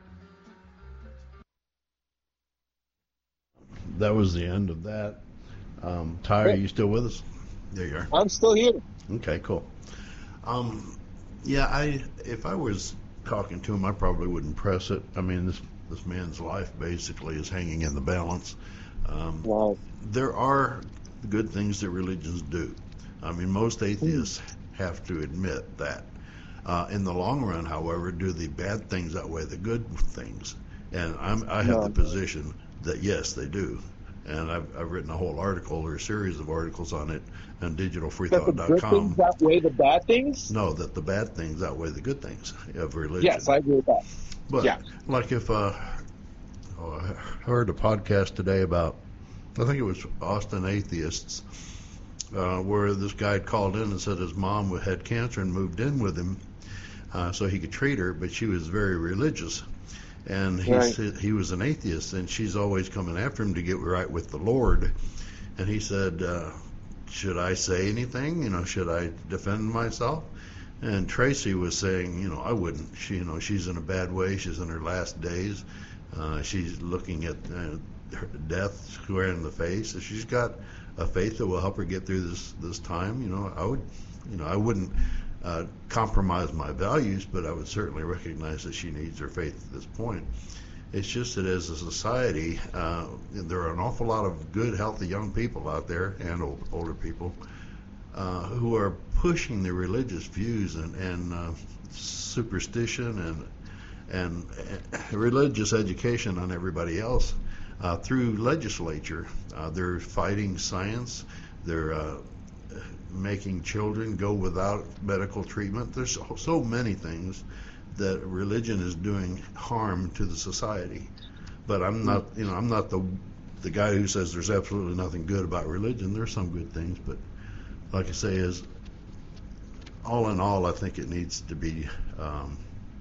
That was the end of that. Um, Ty, are you still with us? There you are. I'm still here. Okay, cool. Um, yeah, I if I was talking to him, I probably wouldn't press it. I mean, this this man's life basically is hanging in the balance. Um, wow. There are good things that religions do. I mean, most atheists have to admit that. Uh, in the long run, however, do the bad things outweigh the good things? And I'm, I have no. the position that yes, they do. And I've, I've written a whole article or a series of articles on it on digital free thought dot com. That the good things outweigh the bad things? No, that the bad things outweigh the good things of religion. Yes, I agree with that. But yeah. like if uh, oh, I heard a podcast today about, I think it was Austin Atheists, uh, where this guy had called in and said his mom had cancer and moved in with him uh, so he could treat her, but she was very religious. And he right. said he was an atheist, and she's always coming after him to get right with the Lord. And he said, uh, should I say anything? You know, should I defend myself? And Tracy was saying, you know, I wouldn't. She, you know, she's in a bad way. She's in her last days. Uh, she's looking at uh, her death square in the face. If she's got a faith that will help her get through this this time, you know, I would, you know, I wouldn't uh, compromise my values, but I would certainly recognize that she needs her faith at this point. It's just that as a society, uh, there are an awful lot of good, healthy young people out there, and old, older people, uh, who are pushing the religious views and, and uh, superstition and and uh, religious education on everybody else uh, through legislature. Uh, they're fighting science. They're uh, making children go without medical treatment. There's so, so many things that religion is doing harm to the society. But I'm not, you know, I'm not the the guy who says there's absolutely nothing good about religion. There's some good things, but like I say, is all in all, I think it needs to be um,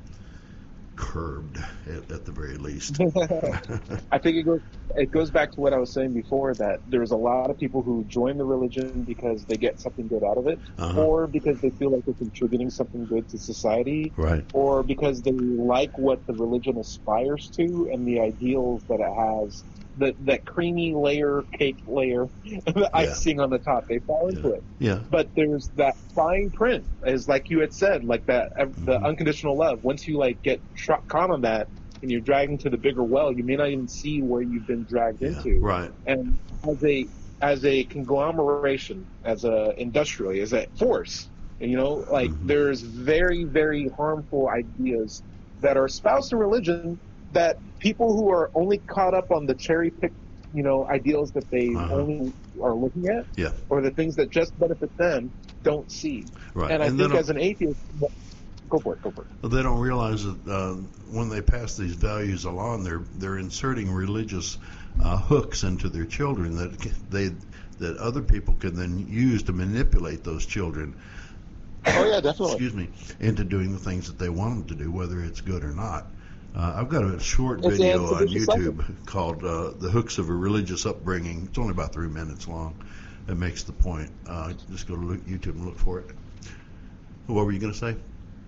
curbed at, at the very least. I think it goes it goes back to what I was saying before, that there's a lot of people who join the religion because they get something good out of it, uh-huh. or because they feel like they're contributing something good to society, right. or because they like what the religion aspires to and the ideals that it has the, that creamy layer, cake layer, the icing on the top. They fall into it. Yeah. But there's that fine print, is like you had said, like that, uh, the Mm-hmm. unconditional love. Once you like get tra- caught on that and you're dragged into the bigger well, you may not even see where you've been dragged into. Right. And as a as a conglomeration, as a industrially, as a force, you know, like Mm-hmm. there's very, very harmful ideas that are espoused in religion that people who are only caught up on the cherry picked, you know, ideals that they Uh-huh. only are looking at, Yeah. or the things that just benefit them, don't see. Right. And I And think then- as an atheist, go for it, go for it. But they don't realize that uh, when they pass these values along, they're they're inserting religious uh, hooks into their children that they that other people can then use to manipulate those children. Oh yeah, definitely. Excuse me, into doing the things that they want them to do, whether it's good or not. Uh, I've got a short It's video the on vicious YouTube cycle. called uh, "The Hooks of a Religious Upbringing." It's only about three minutes long. It makes the point. Uh, just go to look, YouTube and look for it. What were you going to say?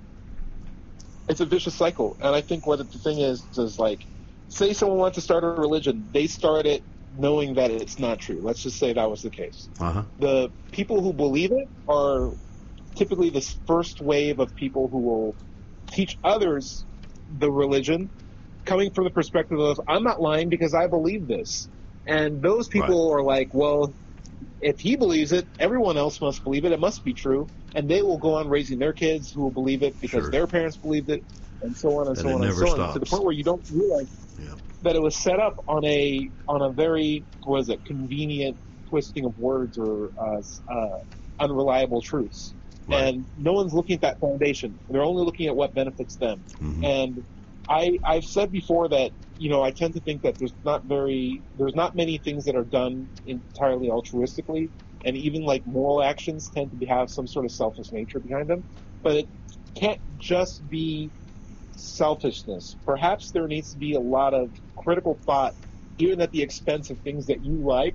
It's a vicious cycle, and I think what the thing is is like, say someone wants to start a religion, they start it knowing that it's not true. Let's just say that was the case. Uh-huh. The people who believe it are typically this first wave of people who will teach others the religion, coming from the perspective of, I'm not lying because I believe this. And those people are like, well, if he believes it, everyone else must believe it. It must be true. And they will go on raising their kids who will believe it because Sure. their parents believed it, and so on and, And so it on and never so on, to the stops. point where you don't realize Yeah. that it was set up on a on a very, what is it, convenient twisting of words or uh, uh, unreliable truths. Right. And no one's looking at that foundation. They're only looking at what benefits them. Mhm. And I, I've said before that, you know, I tend to think that there's not very, there's not many things that are done entirely altruistically, and even like moral actions tend to be, have some sort of selfish nature behind them. But it can't just be selfishness. Perhaps there needs to be a lot of critical thought, even at the expense of things that you like,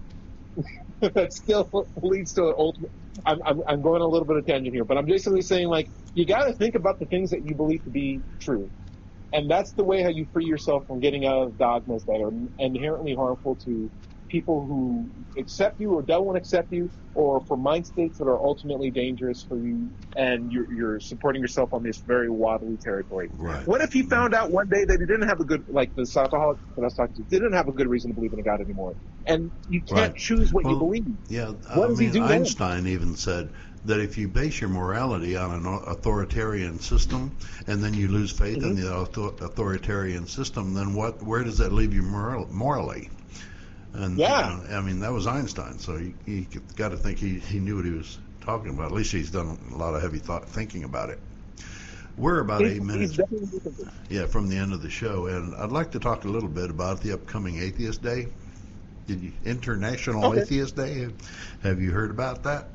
that still leads to an ultimate. I'm, I'm, I'm going a little bit of tangent here, but I'm basically saying, like, you got to think about the things that you believe to be true. And that's the way how you free yourself from getting out of dogmas that are inherently harmful to people who accept you or don't want to accept you, or for mind states that are ultimately dangerous for you, and you're, you're supporting yourself on this very wobbly territory. Right. What if he found out one day that he didn't have a good, like the Scientologist that I was talking to, didn't have a good reason to believe in a God anymore? And you can't Right. choose what you Well, believe. Yeah, What I does he mean, do then? Einstein even said that if you base your morality on an authoritarian system and then you lose faith in the author- authoritarian system, then what? Where does that leave you moral- morally? And Yeah. you know, I mean, that was Einstein, so you, you got to think he, he knew what he was talking about. At least he's done a lot of heavy thought thinking about it. We're about He's- eight he's minutes, definitely different. yeah, from the end of the show, and I'd like to talk a little bit about the upcoming Atheist Day. Did you, International Okay. Atheist Day? Have you heard about that?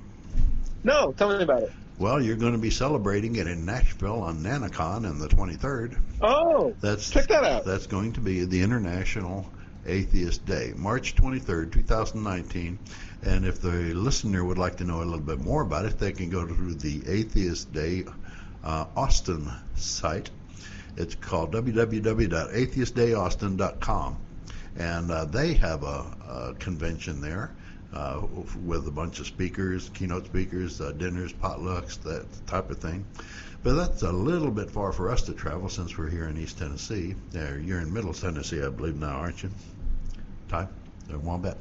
No, tell me about it. Well, you're going to be celebrating it in Nashville on NanaCon on the twenty-third. Oh, That's check that out. That's going to be the International Atheist Day, March twenty-third, twenty nineteen. And if the listener would like to know a little bit more about it, they can go to the Atheist Day uh, Austin site. It's called w w w dot atheist day austin dot com. And uh, they have a, a convention there. Uh, with a bunch of speakers, keynote speakers, uh, dinners, potlucks, that type of thing. But that's a little bit far for us to travel since we're here in East Tennessee. Uh, you're in Middle Tennessee, I believe now, aren't you? Ty? Or Wombat?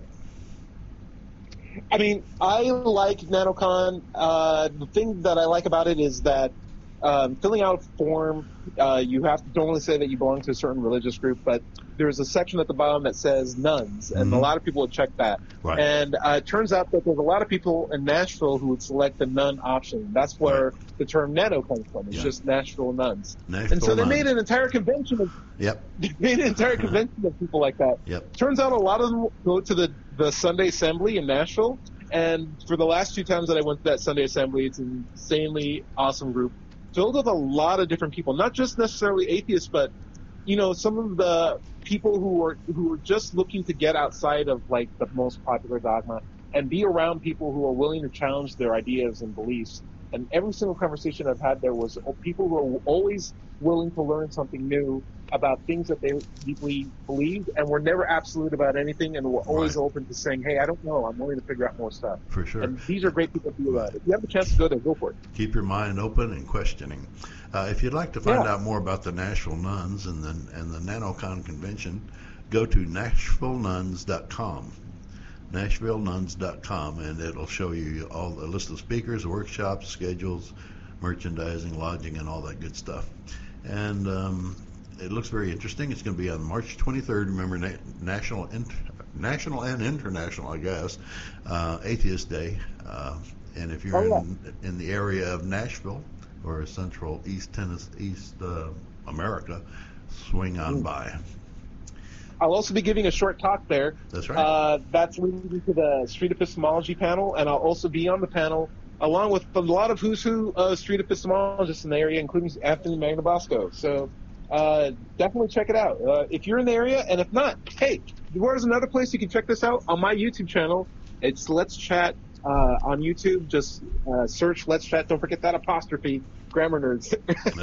I mean, I like NanoCon. Uh, the thing that I like about it is that um, filling out a form, uh, you have to don't only say that you belong to a certain religious group, but there's a section at the bottom that says nuns, and Mhm. a lot of people would check that. Right. And uh, it turns out that there's a lot of people in Nashville who would select the nun option. That's where the term nano comes from. It's Yeah. just Nashville nuns. Nashville and so they nuns. made an entire convention of Yep. they made an entire convention of people like that. Yep. Turns out a lot of them go to the, the Sunday Assembly in Nashville, and for the last two times that I went to that Sunday Assembly, it's an insanely awesome group, filled with a lot of different people, not just necessarily atheists, but, you know, some of the people who are who are just looking to get outside of, like, the most popular dogma and be around people who are willing to challenge their ideas and beliefs And every single conversation I've had there was people were always willing to learn something new about things that they deeply believed, and were never absolute about anything, and were always Right. open to saying, hey, I don't know, I'm willing to figure out more stuff. For sure. And these are great people to be around. If you have the chance to go there, go for it. Keep your mind open and questioning. Uh, if you'd like to find Yeah. out more about the Nashville Nuns and the and the NanoCon convention, go to Nashville Nuns dot com. Nashville Nuns dot com, and it'll show you all the list of speakers, workshops, schedules, merchandising, lodging, and all that good stuff. And um, it looks very interesting. It's going to be on March twenty-third. Remember, na- national, inter- national and international, I guess, uh, Atheist Day. Uh, and if you're Oh, yeah. in, in the area of Nashville or Central East Tennessee, East uh, America, swing on by. I'll also be giving a short talk there. That's right. Uh, that's leading to the street epistemology panel, and I'll also be on the panel along with a lot of who's who uh, street epistemologists in the area, including Anthony Magnabosco. So uh, definitely check it out uh, if you're in the area, and if not, hey, there's another place you can check this out on my YouTube channel. It's Let's Chat uh, on YouTube. Just uh, search Let's Chat. Don't forget that apostrophe, grammar nerds.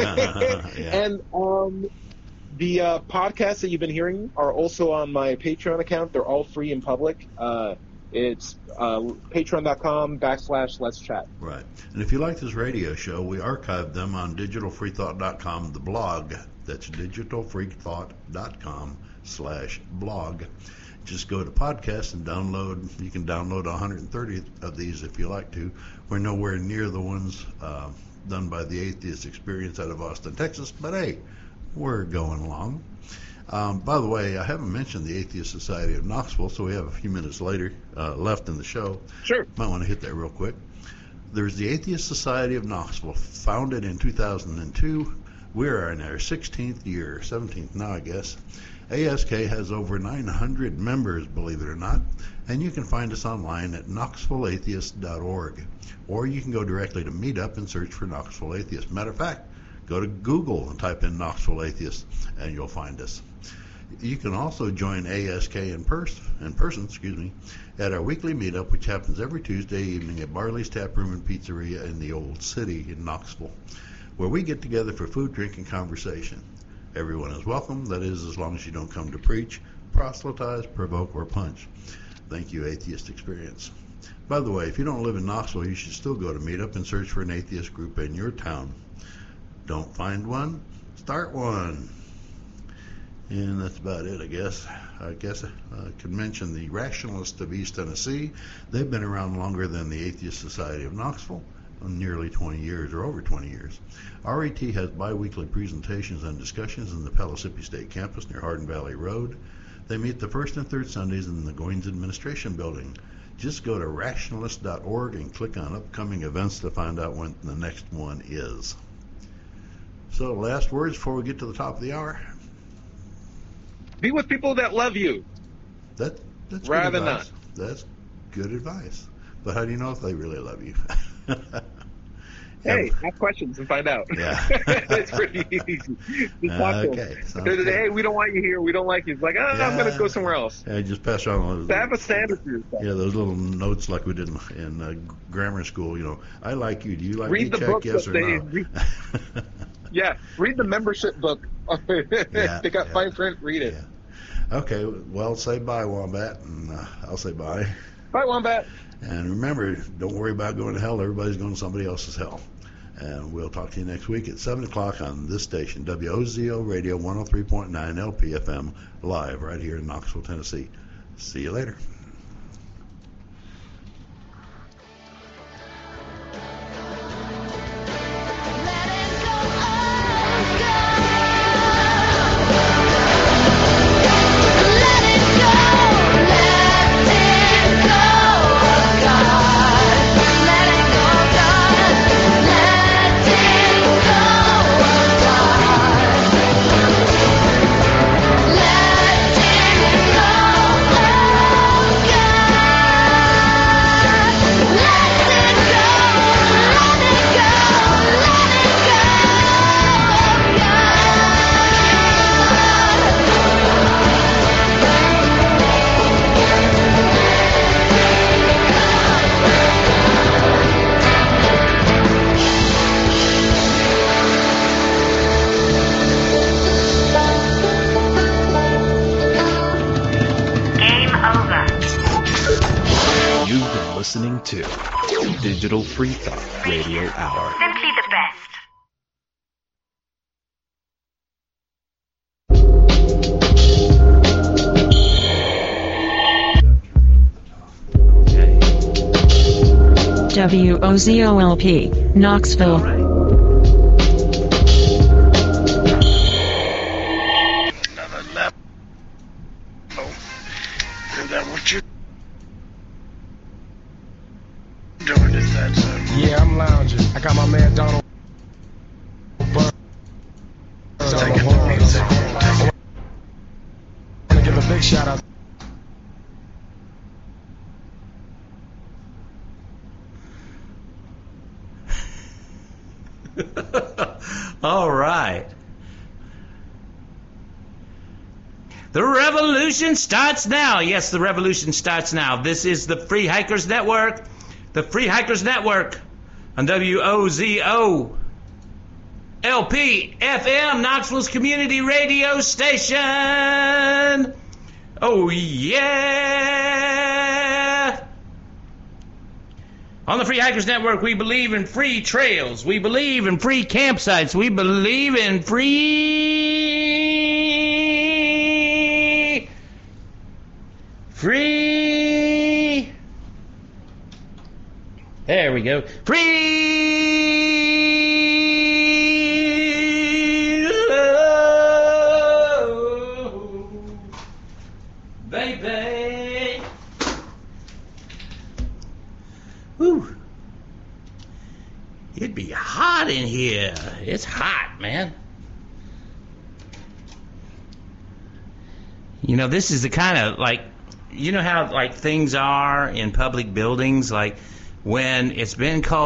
Yeah. And um, the uh, podcasts that you've been hearing are also on my Patreon account. They're all free and public. Uh, it's uh, patreon.com backslash Let's Chat. Right. And if you like this radio show, we archive them on digital free thought dot com, the blog. That's digital free thought dot com slash blog. Just go to podcast and download. You can download one hundred thirty of these if you like to. We're nowhere near the ones uh, done by the Atheist Experience out of Austin, Texas, but hey, we're going along. Um, by the way, I haven't mentioned the Atheist Society of Knoxville, so we have a few minutes later uh, left in the show. Sure. Might want to hit that real quick. There's the Atheist Society of Knoxville, founded in two thousand two. We're in our sixteenth year, seventeenth now, I guess. A S K has over nine hundred members, believe it or not, and you can find us online at knoxville atheist dot org, or you can go directly to Meetup and search for Knoxville Atheist. Matter of fact, go to Google and type in Knoxville Atheist, and you'll find us. You can also join A S K in, pers- in person, excuse me, at our weekly meetup, which happens every Tuesday evening at Barley's Tap Room and Pizzeria in the Old City in Knoxville, where we get together for food, drink, and conversation. Everyone is welcome, that is, as long as you don't come to preach, proselytize, provoke, or punch. Thank you, Atheist Experience. By the way, if you don't live in Knoxville, you should still go to Meetup and search for an atheist group in your town. Don't find one? Start one. And that's about it, I guess. I guess I could mention the Rationalists of East Tennessee. They've been around longer than the Atheist Society of Knoxville, nearly twenty years or over twenty years. R A T has bi-weekly presentations and discussions in the Pellissippi State Campus near Hardin Valley Road. They meet the first and third Sundays in the Goins Administration Building. Just go to rationalist dot org and click on upcoming events to find out when the next one is. So, last words before we get to the top of the hour. Be with people that love you. That, that's Rather good than advice. That's good advice. But how do you know if they really love you? Hey, ask questions and find out. Yeah. It's pretty easy. Just talk to Okay, them. sounds They're, good. Hey, we don't want you here. We don't like you. It's like, oh, I'm going to go somewhere else. Yeah, just pass on those. So have a standard for yourself. Yeah, those little notes like we did in, in uh, grammar school. You know, I like you. Do you like Read me? the Check book yes that or they no. read. Yeah, read the membership book. Yeah, They got yeah. fine print. Read it. Okay, well, say bye, Wombat, and uh, I'll say bye. Bye, Wombat. And remember, don't worry about going to hell. Everybody's going to somebody else's hell. And we'll talk to you next week at seven o'clock on this station, W O Z O Radio one oh three point nine L P F M, live right here in Knoxville, Tennessee. See you later. Let it go. listening to Digital Free Thought Radio Hour. Simply the best. W O Z O L P, Knoxville. Another lap. Oh, is that what you're doing? Is that so? Yeah, I'm lounging. I got my man Donald. Burns on the horns. I want to give a big shout out. All right. The revolution starts now. Yes, the revolution starts now. This is the Free Hikers Network. The Free Hikers Network on W O Z O L P F M, Knoxville's community radio station. Oh, yeah. On the Free Hikers Network, we believe in free trails. We believe in free campsites. We believe in free... Free... There we go. Free... Love, baby. Whew. It'd be hot in here. It's hot, man. You know, this is the kind of, like, you know how, like, things are in public buildings, like, when it's been called